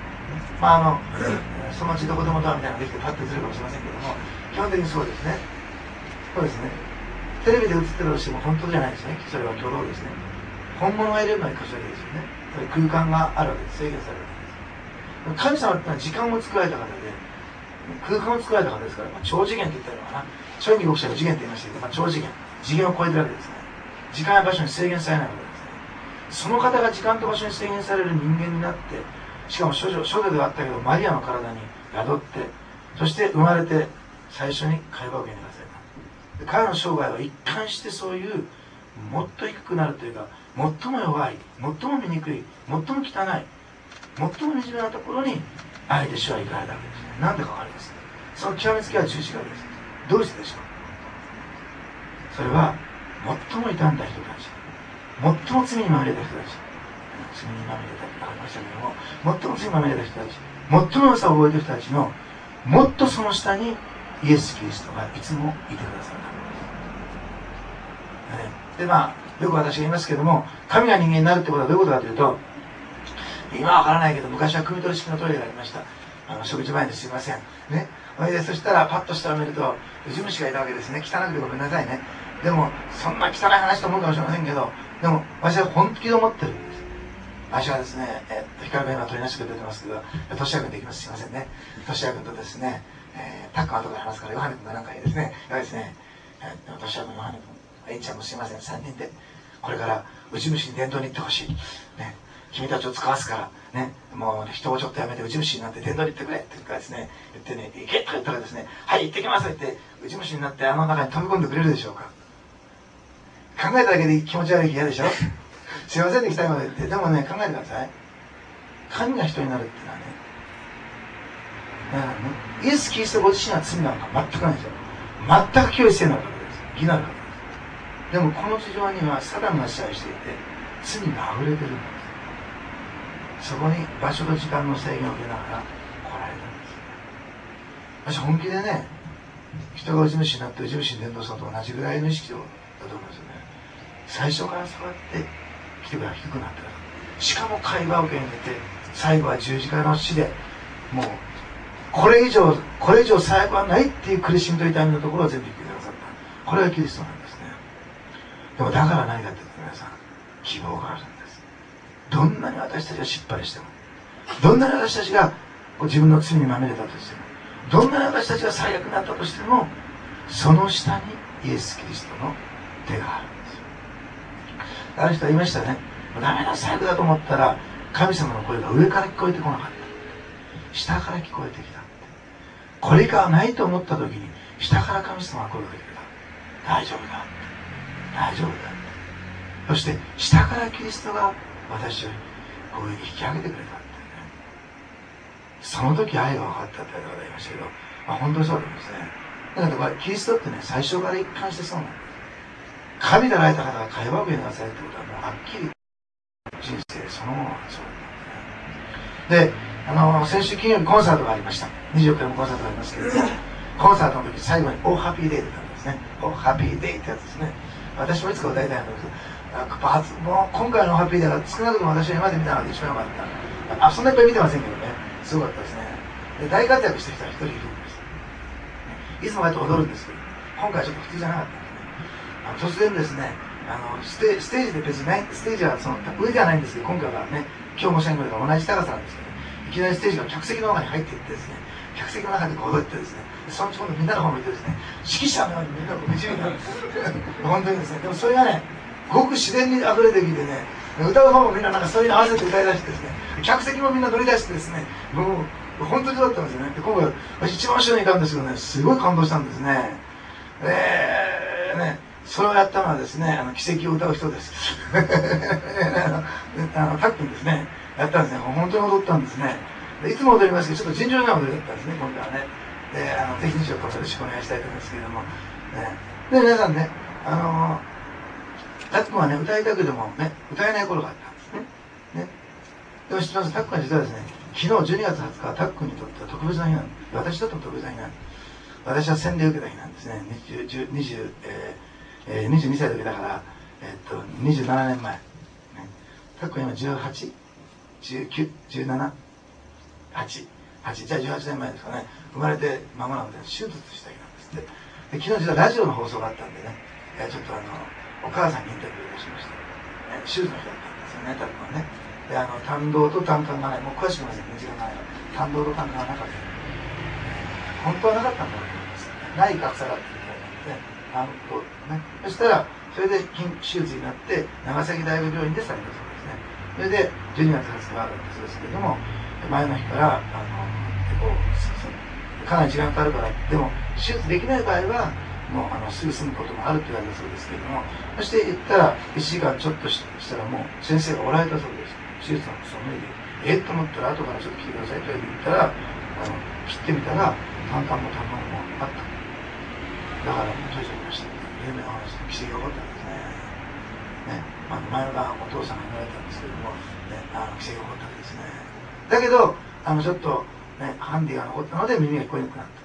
。そのうちどこでもドアみたいなのができてパッと映るかもしれませんけども、基本的にそうですね。そうですね。テレビで映ってるとしても本当じゃないですね。それは挙動ですね。本物がいるのに箇所だけですよね。空間があるわけです。制限されるわけです。神様ってのは時間を作られた方で、空間を作られた方ですから、超次元って言ったらいいのかな。超義国者が次元って言いましたけど、超次元。次元を超えてるわけですね。時間や場所に制限されないわけですね。その方が時間と場所に制限される人間になって、しかも処女ではあったけど、マリアの体に宿って、そして生まれて最初に会話を受け流された。彼の生涯は一貫してそういうもっと低くなるというか、最も弱い、最も醜い、最も汚い、最も惨めなところにあえて主は行かれたわけですね。なんでかわかります。その極めつきは十字架です。どうしてでしょう。それは最も傷んだ人たち、最も罪にまみれた人たち、罪にまみれたってありましたけども、最も罪にまみれた人たち、最も良さを覚えている人たちのもっとその下にイエス・キリストがいつもいてくださったんです。でよく私が言いますけども、神が人間になるってことはどういうことかというと、今はわからないけど昔は汲み取り式のトイレがありました。食事前ですいませんね。そしたらパッと下を見るとウジ虫がいたわけですね。汚くてごめんなさいね。でもそんな汚い話と思うかもしれませんけど、でも私は本気で思ってるんです。私はですね、光が今取りなしく出てますけど、トシヤ君できます。すいませんね。トシヤ君とですね、タッカーとか話すからヨハネ君が何かですね、トシヤ君、ヨハネ君、エイちゃんもすいません、3人でこれからウジ虫に伝道に行ってほしい、ね、君たちを使わすからね、もう人をちょっとやめてウジ虫になって伝道に行ってくれって言うからですね、言ってね、行けと言ったらですね、はい行ってきますって言ってウジ虫になってあの中に飛び込んでくれるでしょうか。考えただけで気持ち悪い嫌でしょ。すいませんね、来たいまで言って。でもね、考えてください。神が人になるっていうのはね、だからね、イエス・キリストご自身は罪なんか全くないんですよ。全く清い性の方です。義なる方です。でもこの地上にはサタンが支配していて、罪が溢れてるんです。そこに場所と時間の制限を受けながら来られたんです。私本気でね、人がウジ虫になってウジ虫に伝道したのと同じぐらいの意識だと思うんですよね。最初からそうやって人が低くなってる。しかも会話を受け入れて、最後は十字架の死で、もうこれ以上最後はないっていう苦しみと痛みのところを全部言ってくださった。これがキリストなんですね。でもだから何かって言って皆さん、希望があるんです。どんなに私たちが失敗しても、どんなに私たちが自分の罪にまみれたとしても、どんなに私たちが最悪になったとしても、その下にイエス・キリストの手があるんですよ。ある人は言いましたね。ダメな最悪だと思ったら神様の声が上から聞こえてこなかった。下から聞こえてきた。これ以下はないと思った時に下から神様が声をかけてくれた。大丈夫だ。大丈夫だ。そして下からキリストが私をこういうふうに引き上げてくれたってね。その時愛が分かったって言われましたけど、本当にそうだと思うんですね。だからキリストってね、最初から一貫してそうなんです。神であられた方が会話を受けなさいってことはもうはっきり人生そのものがそうなんですね。で、先週金曜日コンサートがありました。24日のコンサートがありますけれども、コンサートの時最後に「オーハッピーデイ」って言ったんですね。「オーハッピーデイ」ってやつですね。私もいつか歌いたいんだけど、もう今回の「オーハッピーデイ」は少なくとも私は今まで見たのが一番良かった。そんないっぱい見てませんけどね、すごかったですね。で、大活躍した人は一人いるんです。いつもこうやって踊るんですけど、今回はちょっと普通じゃなかったんですね。突然ですね、ステージで別にない、ステージはその上ではないんですけど、今回はね、今日申し上げた同じ高さなんですけど、いきなりステージが客席の中に入っていってですね、客席の中でこう踊ってですね、そのうち今度みんなの方を見てですね、指揮者のようにみんなを導いたんです。本当にですね、でもそれがね、ごく自然に溢れてきてね、歌う方もみんななんかそれに合わせて歌い出してですね、客席もみんな乗り出してですね、もう本当にそうだったんですよね。で今回私一番後ろにいたんですけどね、すごい感動したんですね。 それをやったのはですね、奇跡を歌う人です。タックンですね、やったんですね。本当に踊ったんですね。でいつも踊りますけど、ちょっと尋常な踊りだったんですね、今回はね。で、ぜひよろしくお願いしたいと思いますけれども。で、皆さんね、タックンはね、歌いたくてもね、歌えない頃があったんですね。ね。でも知ってます、タックンは実はですね、昨日12月20日はタックンにとっては特別な日なんです。私だと特別な日なんです。私は洗礼を受けた日なんですね。22歳の時だから、27年前。ね、タックンは今18、19、17、8、じゃあ18年前ですかね。生まれて間もなく手術した日なんですって。で昨日実はラジオの放送があったんでね、ちょっとお母さんにインタビューをしました。手術の日だったんですよね、タックンはね。で胆道と胆管がない、もう詳しく言いません、道がない。胆道と胆管がなかった。本当はなかったんだと思います。ない格差だって言ってたんで、ね、そしたら、それで手術になって、長崎大学病院でされたそうですね。それで、12月20日だったそうですけれども、前の日から、かなり時間かかるから、でも、手術できない場合は、もうすぐ済むこともあると言われたそうですけれども、そして行ったら、1時間ちょっとしたらもう先生がおられたそうです。手術のその上で、と思ったら、後からちょっと聞いてくださいと言ったら、切ってみたら、胆管も胆管もあった。だから、閉じちゃいました。有名な話で奇跡が起こったんですね。前の晩お父さんが言われたんですけども、奇跡が起こったわけですね。だけど、ちょっと、ハンディが残ったので耳が聞こえにくくなった。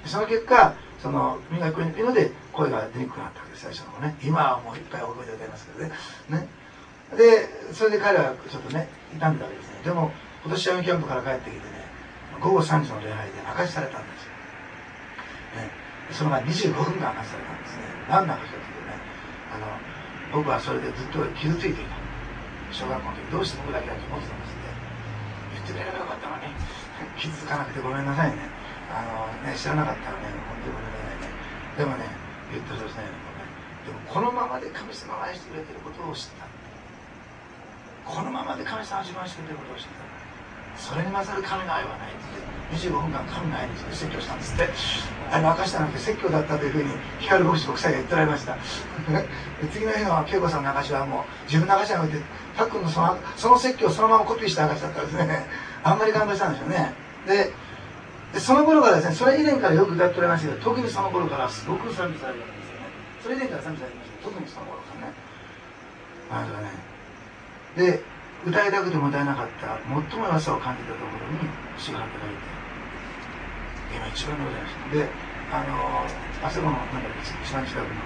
その結果、耳が聞こえにくいので声が出にくくなったわけです、最初の方ね。今はもういっぱい覚えてございますけどね。で、それで彼らはちょっとね、痛んでたわけですね。でも、今年闇キャンプから帰ってきてね、午後3時の礼拝で明かしされたんですよ。それが25分間明かしされたんですね。何の明かしかというとね、僕はそれでずっと傷ついていた。小学校の時どうして僕だけだと思ってたんですって言ってくれればよかったのに、傷つかなくてごめんなさいね。知らなかったらね、本当にごめんなさいね。でもね、言ったそうですね。でもこのままで神様が愛してくれていることを知った。このままで神様が自分を愛してくれていることを知った。それに勝る神の愛はないって25分間神の愛について説教したんですって。明かしたなくて説教だったというふうに光牧師牧師が言ってられました。次の日の恵子さんの証はもう自分の証じゃなくて、タックンのその説教をそのままコピーした証だったんですね。あんまり感動したんでしょうね。でその頃からですね、それ以前からよく歌っておられましたけど、特にその頃からすごく賛美されるわけですよね。それ以前から賛美されてましたけど、特にその頃からね。で、歌いたくても歌えなかった最も弱さを感じたところに主が働いて、今一番でございました。で、あそこの一番近くの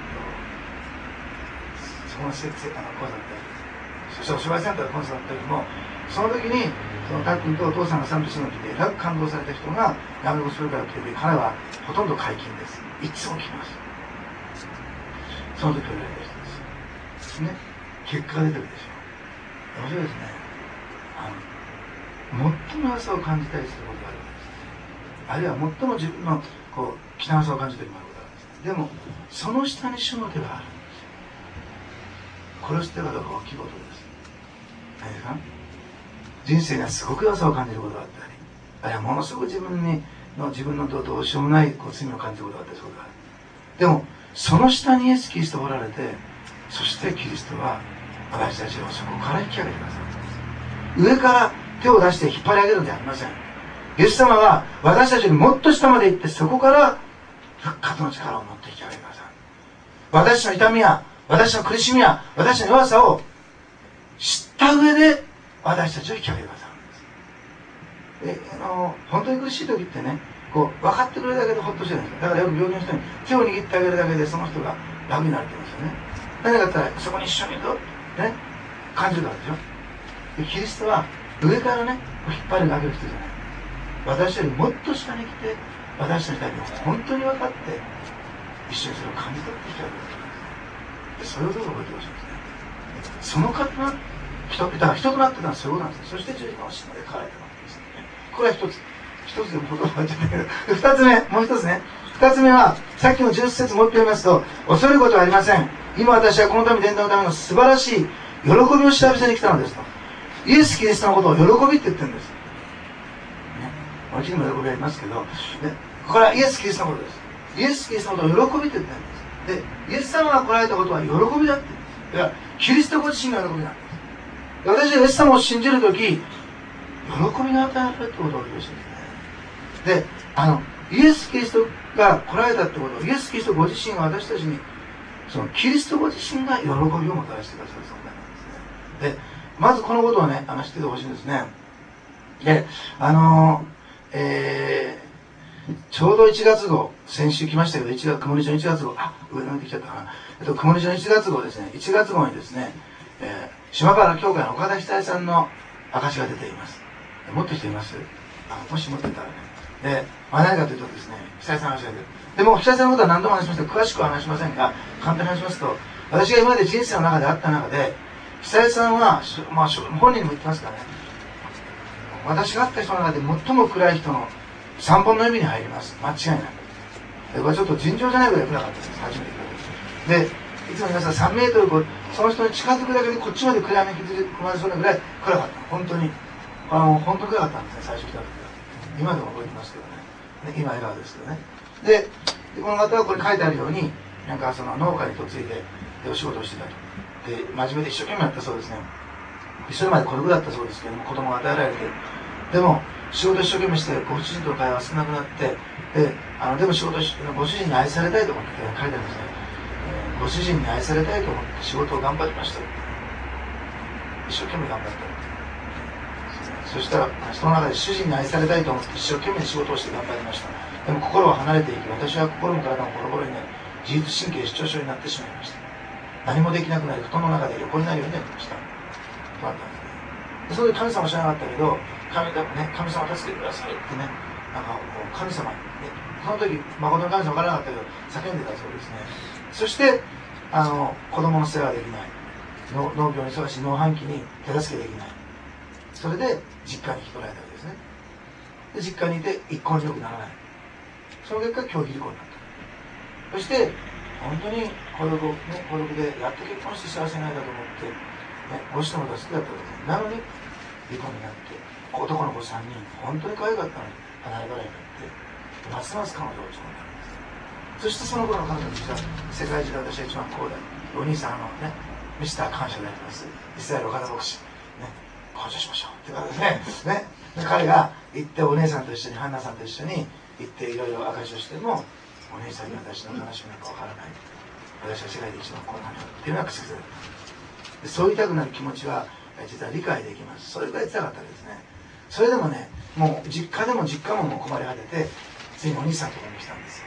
そこの講座だったり、そしてお芝居センターのコンサートだった時も、その時にそのタックンとお父さんが賛美するのを聞いてえらく感動された人がヤメゴスペルから来てて、彼はほとんど解禁です。いつも聞きます。その時を言われた人ですね。結果が出てるでしょう。面白いですね。最も弱さを感じたりすることがあるわけです。あるいは最も自分の汚さを感じていることがあるんです。でもその下に主の手があるんです。殺す手はどうか大きいことです。何ですか？人生がすごく弱さを感じることがあったり、あるいはものすごく自分のどうしようもない罪を感じることがあったりすることがある。でもその下にイエス・キリストがおられて、そしてキリストは私たちをそこから引き上げてくださるんです。上から手を出して引っ張り上げるのではありません。イエス様は私たちにもっと下まで行って、そこから復活の力を持って引き上げてくださる。私の痛みや私の苦しみや私の弱さを知った上で私たちを引き上げてくださるんです。で、本当に苦しい時ってね、分かってくれるだけでほっとしてるんですよ。だからよく病気の人に手を握ってあげるだけでその人が楽になるって言うんですよね。何かあったらそこに一緒にいるとね、感じるからでしょ。でキリストは上からね引っ張り上げる人じゃない。私よりもっと下に来て、私の痛みを本当に分かって一緒にそれを感じ取って引き上げるんです。それをどうぞ覚えてほしいんですね。その方がだから人となってたのはそういうことなんです。そして十字架の死まで書かれたわけですね。これは一つでも言葉が出てくる。二つ目、もう一つね。二つ目はさっきの10節もう一回読みますと、恐れることはありません。今私はこの民伝道のための素晴らしい喜びを調べせに来たのですと。イエス・キリストのことを喜びって言ってるんです。ね、うちにも喜びありますけど、ね、これはイエス・キリストのことです。イエス・キリストのことを喜びって言ってるんです。 でイエス様が来られたことは喜びだって。いや、キリストご自身が喜びなんです。私はイエス様を信じるとき、喜びが与えられるってことを言うしですね。で、イエス・キリストが来られたってことを、イエス・キリストご自身が私たちに、そのキリストご自身が喜びをもたらしてくださる存在なんですね。で、まずこのことをね、知っててほしいんですね。で、ちょうど1月号、先週来ましたけど、曇り書の1月号、上に置いてきちゃったかな。曇り書の1月号ですね、1月号にですね、島原教会の岡田久さんの証が出ています。持ってる人います？もし持ってたらね。で、何かというとですね、久さんの話が出る。でも、久さんのことは何度も話しました。詳しくは話しませんが、簡単に話しますと、私が今まで人生の中であった中で、久さんは、本人にも言ってますからね、私が会った人の中で最も暗い人の3本の指に入ります。間違いない。これちょっと尋常じゃないぐらい暗かったです。初めて来た時。で、いつも皆さん3メートルその人に近づくだけでこっちまで暗闇に引き込まれそうなぐらい暗かった。本当に。本当に暗かったんですね、最初来た時は。今でも覚えてますけどね。今笑顔ですけどね。で、この方はこれ書いてあるように、なんかその農家に嫁いで、お仕事をしてたと。で、真面目で一生懸命やったそうですね。それまで孤独だったそうですけども、子供が与えられて、でも仕事一生懸命してご主人との会話が少なくなって、でもご主人に愛されたいと思って書いてあるんですね。ご主人に愛されたいと思って仕事を頑張りました。一生懸命頑張った。そしたらその中で主人に愛されたいと思って一生懸命仕事をして頑張りました。でも心は離れていき、私は心も体もボロボロになり、自律神経失調症になってしまいました。何もできなくなり、布団の中で横になるようになりました。とあったんですね。それで神様知らなかったけど、神様助けてくださいってね、なんか神様にね、その時誠の神様分からなかったけど叫んでたそうですね。そして子供の世話ができない、農業に忙しい農繁期に手助けできない、それで実家に引き取られたわけですね。で実家にいて一向に良くならない。その結果競技離婚になった。そして本当に孤独でやっと結婚して幸せになれたと思って、ご主人のことが好きだったわけです。なのに離婚になって、男の子3人、本当に可愛かったのに離れ離れになって、ますます彼女を落ち込んだんです。そしてその頃の彼女にした世界中で私は一番高大、お兄さんミスター感謝であります、イスラエル岡田牧師、交渉しましょうっていうことですね。で彼が行ってお姉さんと一緒に、ハンナさんと一緒に行っていろいろ証しをしても、お姉さんに私の悲しみなんかわからない。私は世界で一番こうなんだっていうのが口癖だった。そう言いたくなる気持ちは実は理解できます。それぐらい辛かったですね。それでもね、もう実家ももう困り果てて、ついにお兄さんのところに来たんですよ。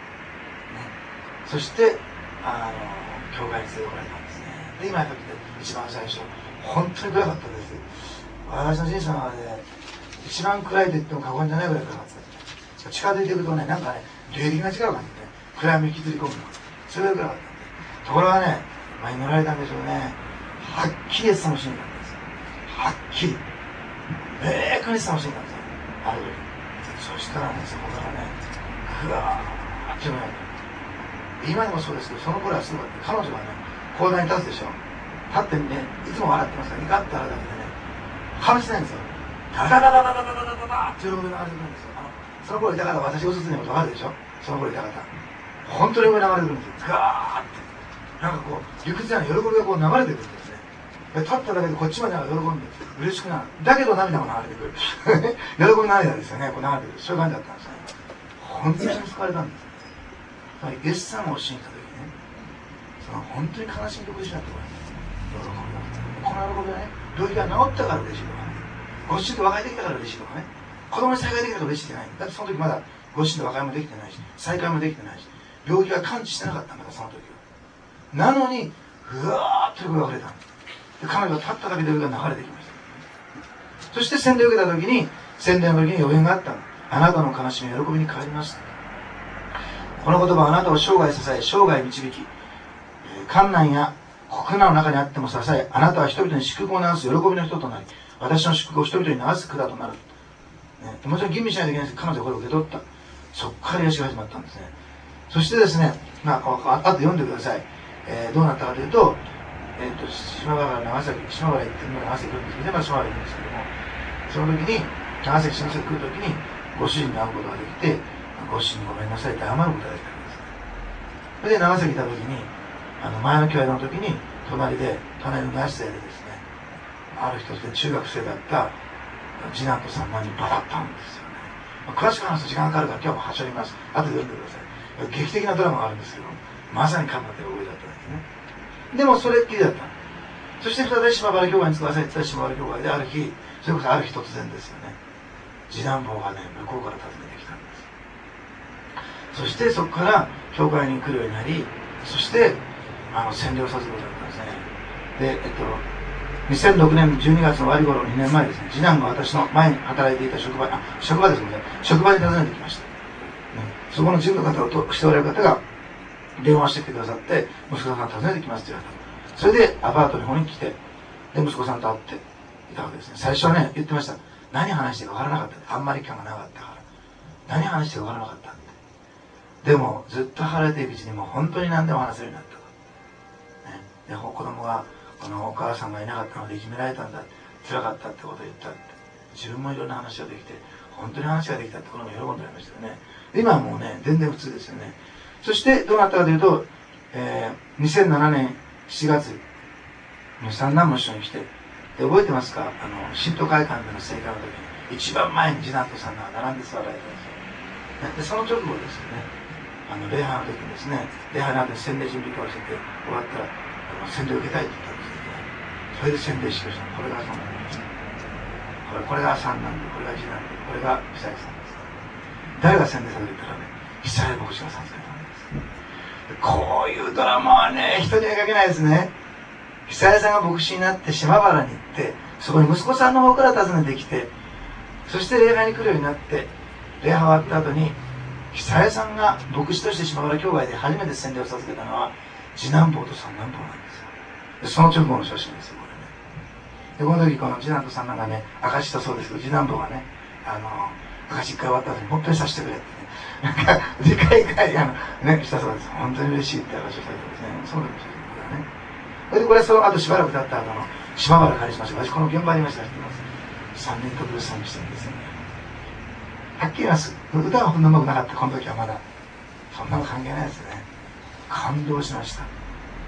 そして、教会に連れてこられたんですね。で、今やった時で一番最初、本当に暗かったです。私の人生の中で一番暗いと言っても過言じゃないぐらい暗かったですね。近づいていくとね、なんかね、霊力が違う感じでね、暗闇に引きずり込むの。それぐらい暗かったんで。ところがね、祈られたんでしょうね。はっきりそのシーンなんです。はっきり。明確にそのシーンなんですよ。ある時。そしたらね、そこからね、ぐわーってなる。今でもそうですけど、その頃はすごかった。彼女がね、講談に立つでしょ。立ってね、いつも笑ってますから、ニカッと笑うだけでね、話しないんですよ。ダダダダダダダダダダっていうのが流れてくるんですよ。その頃いた方、私が嘘ついたことわかるでしょ。その頃いた方。本当に上流れてくるんですよ。ガーって。なんかこう、理屈じゃない喜びがこう流れてくるんですね。立っただけでこっちまで喜んで嬉しくなる。だけど涙も流れてくる。喜び涙ですよね。こう流れてくる。そういう感じだったんですね。本当に救われたんです。イエス様を信じた時にね、本当に悲しみと苦しみだったこの喜びはね、病気が治ったから嬉しいとかね、ご主人と和解できたから嬉しいとかね、子供に再会できたから嬉しいじゃない。だってその時まだご主人と和解もできてないし、再会もできてないし、病気は完治してなかったんだから、その時は。なのに、うわーっと喜びが溢れたんです。で、彼女が立っただけで喜びが流れてきました。そして洗礼を受けた時に、洗礼の時に予言があったの。あなたの悲しみは喜びに変わります。この言葉はあなたを生涯支え、生涯導き、困難や苦難の中にあっても支え、あなたは人々に祝福を流す喜びの人となり、私の祝福を人々に流す管となる。もちろん吟味しないといけないんですけど、彼女はこれを受け取った。そこから癒しが始まったんですね。そしてですね、あと読んでください。どうなったかというと、島原行ってるのが長崎来るんですけど、島原行くんですけども、その時に、長崎来る時に、ご主人に会うことができて、ご主人にごめんなさいって謝ることができたんです。 それで長崎行った時に前の教会の時に隣のナイスデーでですね、ある人で中学生だった次男と三男にバラったんですよね。詳しく話すと時間かかるから今日もはしょります。後で読んでください。劇的なドラマがあるんですけど、まさに神の手が動いだったんですね。でもそれっきりだった。そして再び島原教会に使わされてた島原教会である日、それこそある日突然ですよね、次男坊がね、向こうから訪ねてきたんです。そしてそこから教会に来るようになり、そして占領させることだったんですね。で、2006年12月の終わり頃、2年前ですね、次男が私の前に働いていた職場ですので、職場に訪ねてきました。そこの事務の方をしておられる方が電話してきてくださって、息子さんが訪ねてきますって言われた。それでアパートの方に来て、で息子さんと会っていたわけですね。最初はね、言ってました。何話してか分からなかったって。あんまり感がなかったから。何話してか分からなかったって。でもずっと離れていくうちにもう本当に何でも話せるようになったと。ね、で子供がこのお母さんがいなかったのでいじめられたんだ、辛かったってことを言ったって。自分もいろんな話ができて、本当に話ができたって子供が喜んでおりましたよね。今はもうね、全然普通ですよね。そしてどうなったかというと、2007年7月三男も一緒に来て、で覚えてますか、新都会館での聖火の時に一番前に次男と三男が並んで座られたんですよ。でその直後ですよね、礼拝の時にですね、礼拝の後に洗礼準備会をしてて終わったら洗礼を受けたいって言ったんですけど、それで洗礼式をした。これが三男です。これが三男で、これが次男で、これが久江さんです。誰が洗礼されたらね、久江牧師が授けたんです。こういうドラマはね、人には描けないですね。久江さんが牧師になって島原に行って、そこに息子さんの方から訪ねてきて、そして礼拝に来るようになって、礼拝終わった後に久江さんが牧師として島原教会で初めて洗礼を授けたのは次男坊と三男坊なんですよ。でその直後の写真ですよ、これね。でこの時この次男と三男がね、証したそうですけど、次男坊がね、証一回終わった後にもう一回させてくれってね、なんか次回ね、したそうです。本当に嬉しいって証をされてですね、そうなんですよ、これはね。それでこれはその後しばらく経った後の島原カリスマしました。私この現場にいましたら知ってます。3年特別賛美してるんですよね。はっきり言います。歌はほんのうまくなかった。この時はまだそんなの関係ないですよね。感動しました。こ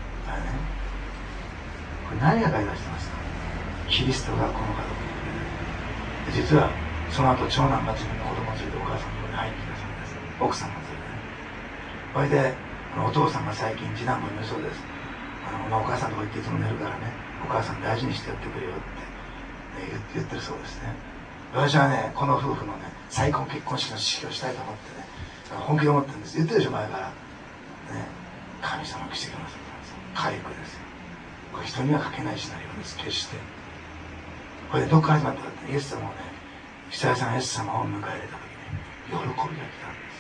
れ何が書いて出してますか。キリストがこの方を見てくれる。実はその後長男が自分の子供を連れてお母さんのところに入ってきたそうです。奥さんが連れてね。それでお父さんが最近次男もいるそうです。お母さんのとこ行っていつも寝るからね、お母さん大事にしてやってくれよって、言ってるそうですね。私はね、この夫婦のね、再婚結婚式の式をしたいと思ってね、本気で思ってるんです。言ってるでしょ、前から。ね、神様の奇跡をなさったんですよ。回復ですよ。これ人には書けないシナリオです、決して。これでどっから始まったかって、イエス様をね、久江さんイエス様を迎え入れた時に、喜びが来たんです。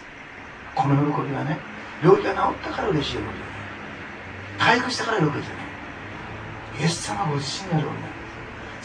この喜びはね、病気が治ったから嬉しい喜びでね、回復したから喜びですよね。イエス様ご自身が喜びなんです。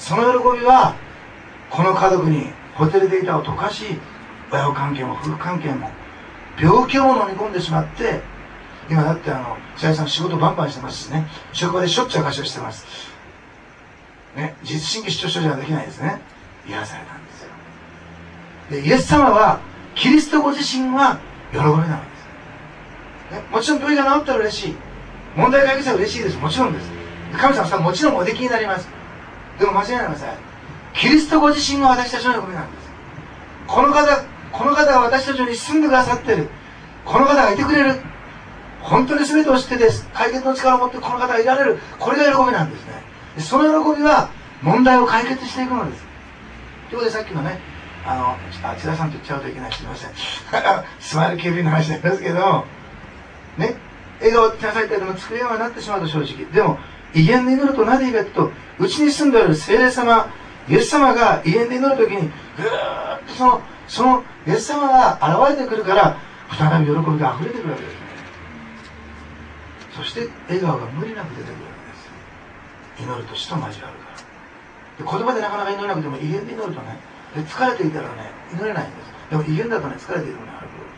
その喜びはこの家族にほてれていたおかしい親子関係も夫婦関係も病気をも飲み込んでしまって、今だって久江さん仕事バンバンしてますしね、職場でしょっちゅう証しをしてますね。自律神経失調症じゃできないですね。癒されたんですよ。でイエス様はキリストご自身は喜びなのです、ね、もちろん病気が治ったら嬉しい、問題解決は嬉しいです。もちろんです。神様さんもちろんおできになります。でも間違いないでください。キリストご自身が私たちの喜びなんです。この方が私たちに住んでくださっている。この方がいてくれる。本当に全てを知ってです。解決の力を持ってこの方がいられる。これが喜びなんですね。でその喜びは問題を解決していくのです。ということでさっきのね、千田さんと言っちゃうといけない。すみません。スマイル警備員の話なんですけど、ね、笑顔ってなさいってでも作りようになってしまうと正直。でも、威厳で祈ると何でいいかというと、うちに住んでおる聖霊様、イエス様が威厳で祈るときに、ぐーっとそのイエス様が現れてくるから、再び喜びが溢れてくるわけですね。そして笑顔が無理なく出てくるわけです。祈ると死と交わるから。で言葉でなかなか祈れなくても威厳で祈るとね、で疲れていたらね、祈れないんです。でも威厳だとね、疲れているとね、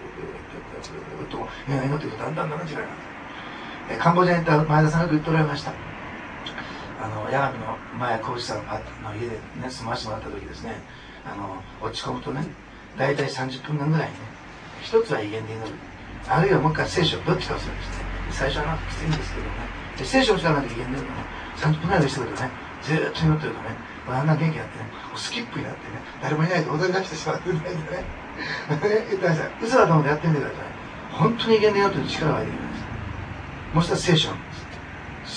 祈っていくとだんだん違います。カンボジアに行った前田さんがよく言っておられました。八神の前小内さんの家でね、住まわせてもらった時ですね、落ち込むとね、大体30分間ぐらいね、一つは威厳で祈る、あるいはもう一回聖書どっちかをするんですね。 最初はなんかきついんですけどね、で聖書を知らないといけないのね、30分ぐらいでしてくるとね、ずーっと祈ってるとね、あんな元気になってね、スキップになってね、誰もいないと踊り出してしまっていないんでね、言ってました。嘘だと思ってやってみてください。本当に元気に祈ってる力が湧いてくるんです。もう一つは聖書なんです。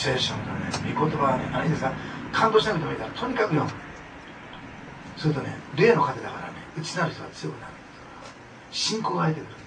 聖書のね、御言葉はね、いいですか、感動しなくてもいいから、とにかく読む。するとね、霊の糧だからね、内なる人が強くなるんです。信仰が湧いてくるんです。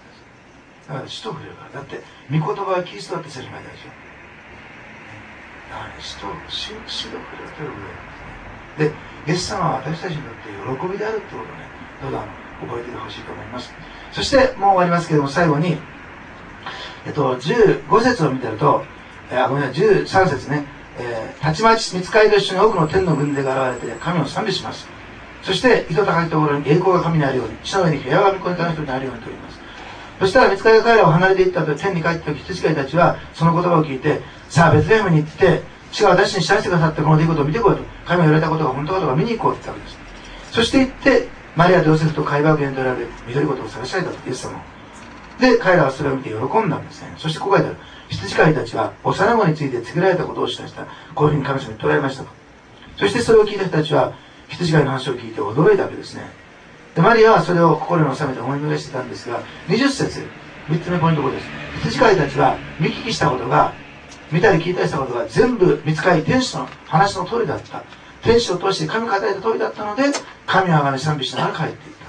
だから使徒触れるから。だって、御言葉はキリストだって聖書に書いてあるでしょ。だからね、使徒触れるということで、イエス様は私たちにとって喜びであるということをね、どうぞ覚えてほしいと思います。そしてもう終わりますけれども、最後に、15節を見てると、ごめんなさい、13節ね、たちまち御使いと一緒に多くの天の軍勢が現れて神を賛美します。そして糸高いところに栄光が神にあるように、地の上に平和が御子の人にあるようにと言います。そしたら御使いが彼らを離れていったと天に帰ってきた羊飼いたちはその言葉を聞いて、さあベツレヘムに行って主が私に知らせてくださったこの出来事を見てこいと、神が言われたことが本当かどうか見に行こうって言ったわけです。そして行ってマリアとヨセフと海馬園とられる緑子とを探し上げたとイエス様で、彼らはそれを見て喜んだんですね。そしてここ書いてある、羊飼いたちは幼子について告げられたことを示した、こういうふうに神様に捉えましたと。そしてそれを聞いた人たちは羊飼いの話を聞いて驚いたわけですね。でマリアはそれを心に収めて思い巡らしてたんですが、20節3つ目ポイントここです。羊飼いたちは見聞きしたことが、見たり聞いたりしたことが全部見つかり、天使の話の通りだった。天使を通して神が与えた通りだったので、神をあがめ賛美しながら帰っていった。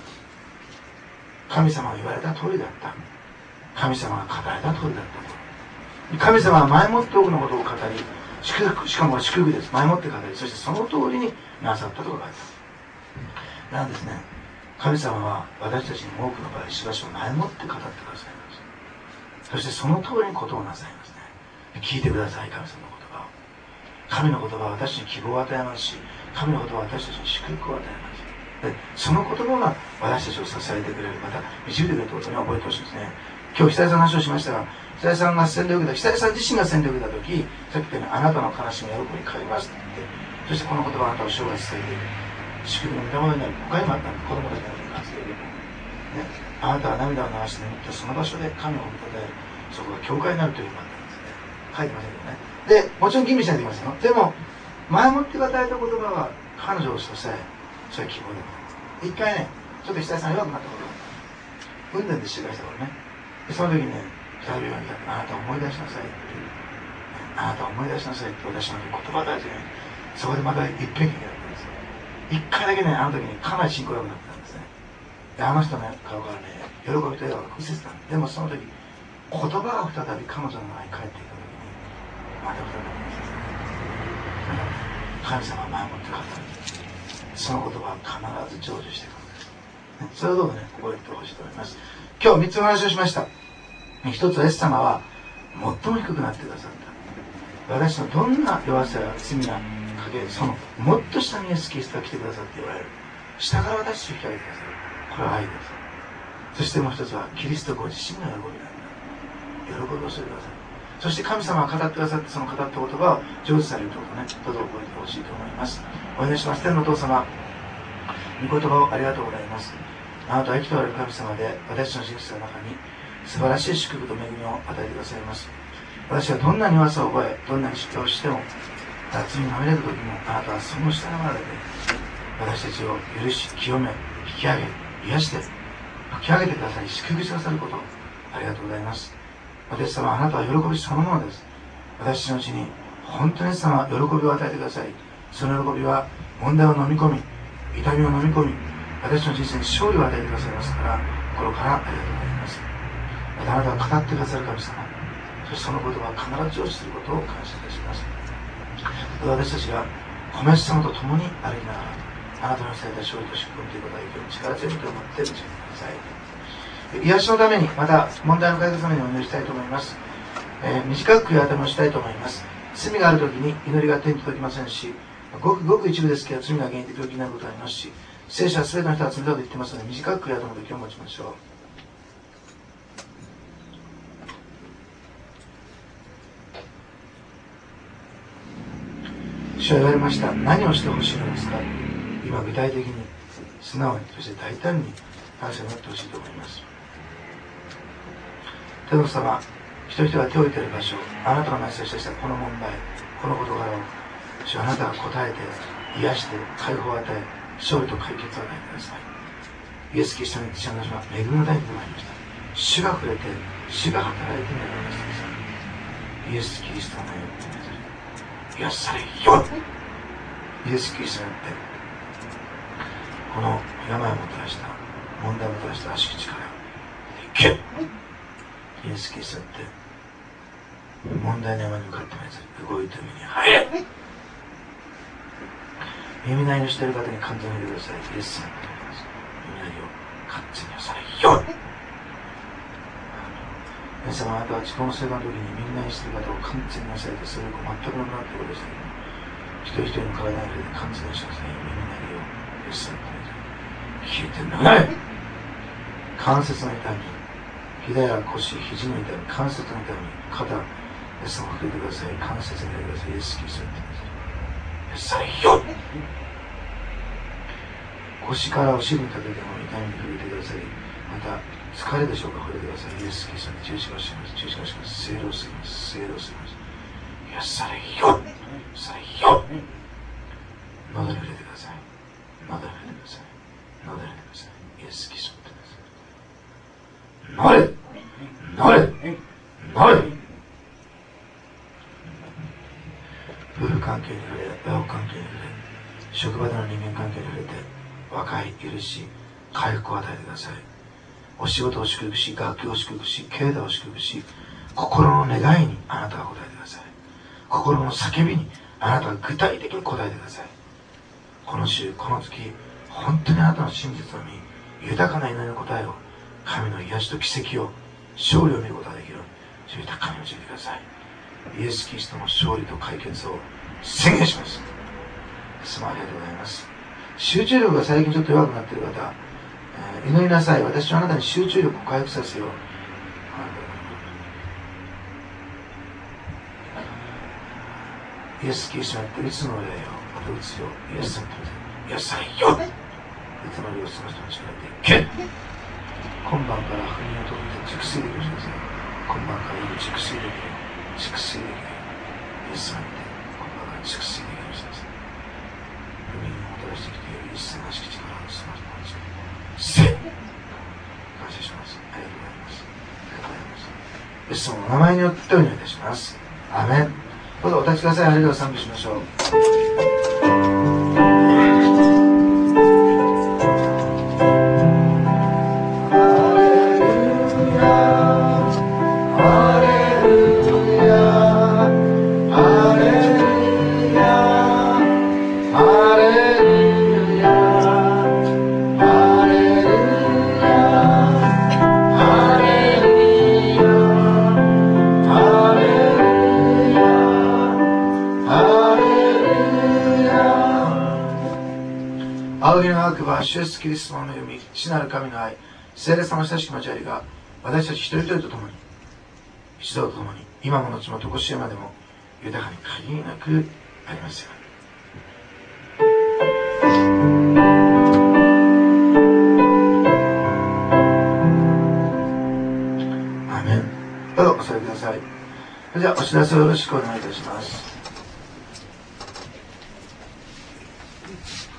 神様が言われた通りだった。神様が語られた通りだったと。神様は前もって多くのことを語り、しかも祝福です。前もって語り、そしてその通りになさったと書いてある。なんですね。神様は私たちに多くの場合、しばしば前もって語ってくださいます。そしてその通りにことをなさいますね。聞いてください、神様の言葉を。神の言葉は私に希望を与えますし、神の言葉は私たちに祝福を与えます。でその言葉が私たちを支えてくれる、また導いてくれるということに覚えてほしいですね。今日久井さんの話をしましたが、久井さんが洗礼を受けた、久井さん自身が洗礼を受けたとき、さっき言ったようにあなたの悲しみ、喜びに変わりますって言って、そしてこの言葉はあなたを生涯支えている。祝福の御霊になる。他にもあったんで、子供たちに関する、ね、あなたは涙を流して眠ってその場所で神を褒めたたえる。そこが教会になるというのがあったんですね。書いてませんけどね。で、もちろん吟味しないといけませんよ。でも、前もって語られた言葉は彼女を支え、それは希望でもない。一回ね、ちょっと久井さん弱くなったことがある。運転で集会したからね。でその時にね、再び言われた。あなたを思い出しなさいって。あなたを思い出しなさいって私の言葉だけね、そこでまた一遍にやったんですよ。一回だけね、あの時にかなり信仰弱くなったんですね。で、あの人の顔からね、喜びと笑顔が屈折したんです。でもその時、言葉が再び彼女の前に帰っていた時に、また再び神様は前もって語る。その言葉は必ず成就してくるんです。それをどうぞね、覚えてほしいと思います。今日3つの話をしました。一つはイエス様は最も低くなってくださった。私のどんな弱さや罪がかけ、そのもっと下にイエス・キリストが来てくださって言われる。下から私を引き上げてくださる。これは愛です。そしてもう一つはキリストご自身の喜びなんだ。喜びをしてください。そして神様が語ってくださって、その語った言葉を成就されるということをね、どうぞ覚えてほしいと思います。お願いします。天のお父様、御言葉をありがとうございます。あなたは生きとおられる神様で、私の人生の中に素晴らしい祝福と恵みを与えてくださいます。私はどんなに弱さを覚え、どんなに失敗をしても、罪にまみれる時も、あなたはその下にまで私たちを許し、清め、引き上げ、癒して、吹き上げてくださり、祝福してくださることをありがとうございます。私様、あなたは喜びそのものです。私のうちに本当にイエス様は喜びを与えてください。その喜びは問題を飲み込み、痛みを飲み込み、私の人生に勝利を与えてくださいますから、心からありがとうございます。またあなたが語ってくださる神様、そしてその言葉は必ず成就することを感謝いたします。私たちが小林様と共に歩きながら、あなたのされた勝利と祝福ということが生きる力強いと思って導いてください。癒しのために、また問題の解決のためにお祈りしたいと思います。短く悔い改めをしたいと思います。罪があるときに祈りが天に届きませんし、ごく一部ですけど罪が原因で病気になることがありますし、聖書は全ての人は罪だと言ってますので、短く悔い改めの時を持ちましょう。主は言われました。何をしてほしいのですか。今具体的に、素直に、そして大胆に話を持ってほしいと思います。天の様、一人々が手を置いている場所、あなたが内省したこの問題、この事柄を主はあなたが答えて癒して解放を与え、勝利と解決を与えてください。イエス・キリストに父は恵みの代に出てまいりました。主が触れて、主が働いてください。イエス・キリストの名によって癒されよ。イエス・キリストによってこの病をもたらした問題をもたらした悪しき力を出ていけ。イエス・キリストによって問題の山に向かってまいり動いて海に入れ。耳鳴りのしている方に完全に入れてください。イエス様のことです。耳鳴りを完全に癒されよ。皆様、あなたは自己の生活の時に耳鳴りしている方を完全に癒されて、それを全くなくなっていることでしたけど、一人一人の体に入れて完全に癒されて、耳鳴りをイエス様のことで消えてならない。関節の痛み、膝や腰、肘の痛み、関節の痛み、肩、イエス様を触れてください。関節に触れてください。イエス・キリストに言ってください。癒されよ。腰からお尻にかけても痛みに触れてください。また疲れでしょうか、触れてください。イエス・キリストに十字架をします。十字架をします。聖霊をすぎます。聖霊をすぎます。癒されよ。癒されよ。喉に触れてください。喉に触れてください。喉に触れてください。イエス・キリストに触れてください。乗れ乗れ乗れ。夫婦関係に触れ、親子関係に触れ、職場での人間関係に触れて、和解、許し、回復を与えてください。お仕事を祝福し、学業を祝福し、経済を祝福し、心の願いにあなたが答えてください。心の叫びにあなたが具体的に答えてください。この週、この月、本当にあなたの真実を見、豊かな祈りの答えを、神の癒しと奇跡を、勝利を見ることができるように、豊かに導いてください。イエス・キリストの勝利と解決を宣言します。いつもありがとうございます。集中力が最近ちょっと弱くなっている方、祈りなさい。私はあなたに集中力を回復させよう。イエス・キリストによっていつの霊をまた打つよう、イエス様と癒されよ。いつの霊をその人の力でいけ。今晩から不眠を解いて熟睡できる人ですね。今晩から熟睡できる。熟睡できる。イエス様によって今晩から熟睡できる人ですね。不眠をもたらしてきているイエス様の敷地からその人の力せっ感謝します。ありがとうございます。ありがとうございます。イエス様の名前によってお願いいたします。アメン。どうぞお立ちください。ハレルヤ賛美しましょう。主イエスキリストの恵み、父なる神の愛、聖霊様の親しき交わりが私たち一人一人と共に、一同と共に、今も後も常しえまでも豊かに限りなくありますように。アーメン。どうぞお座りください。それではお知らせをよろしくお願いいたします。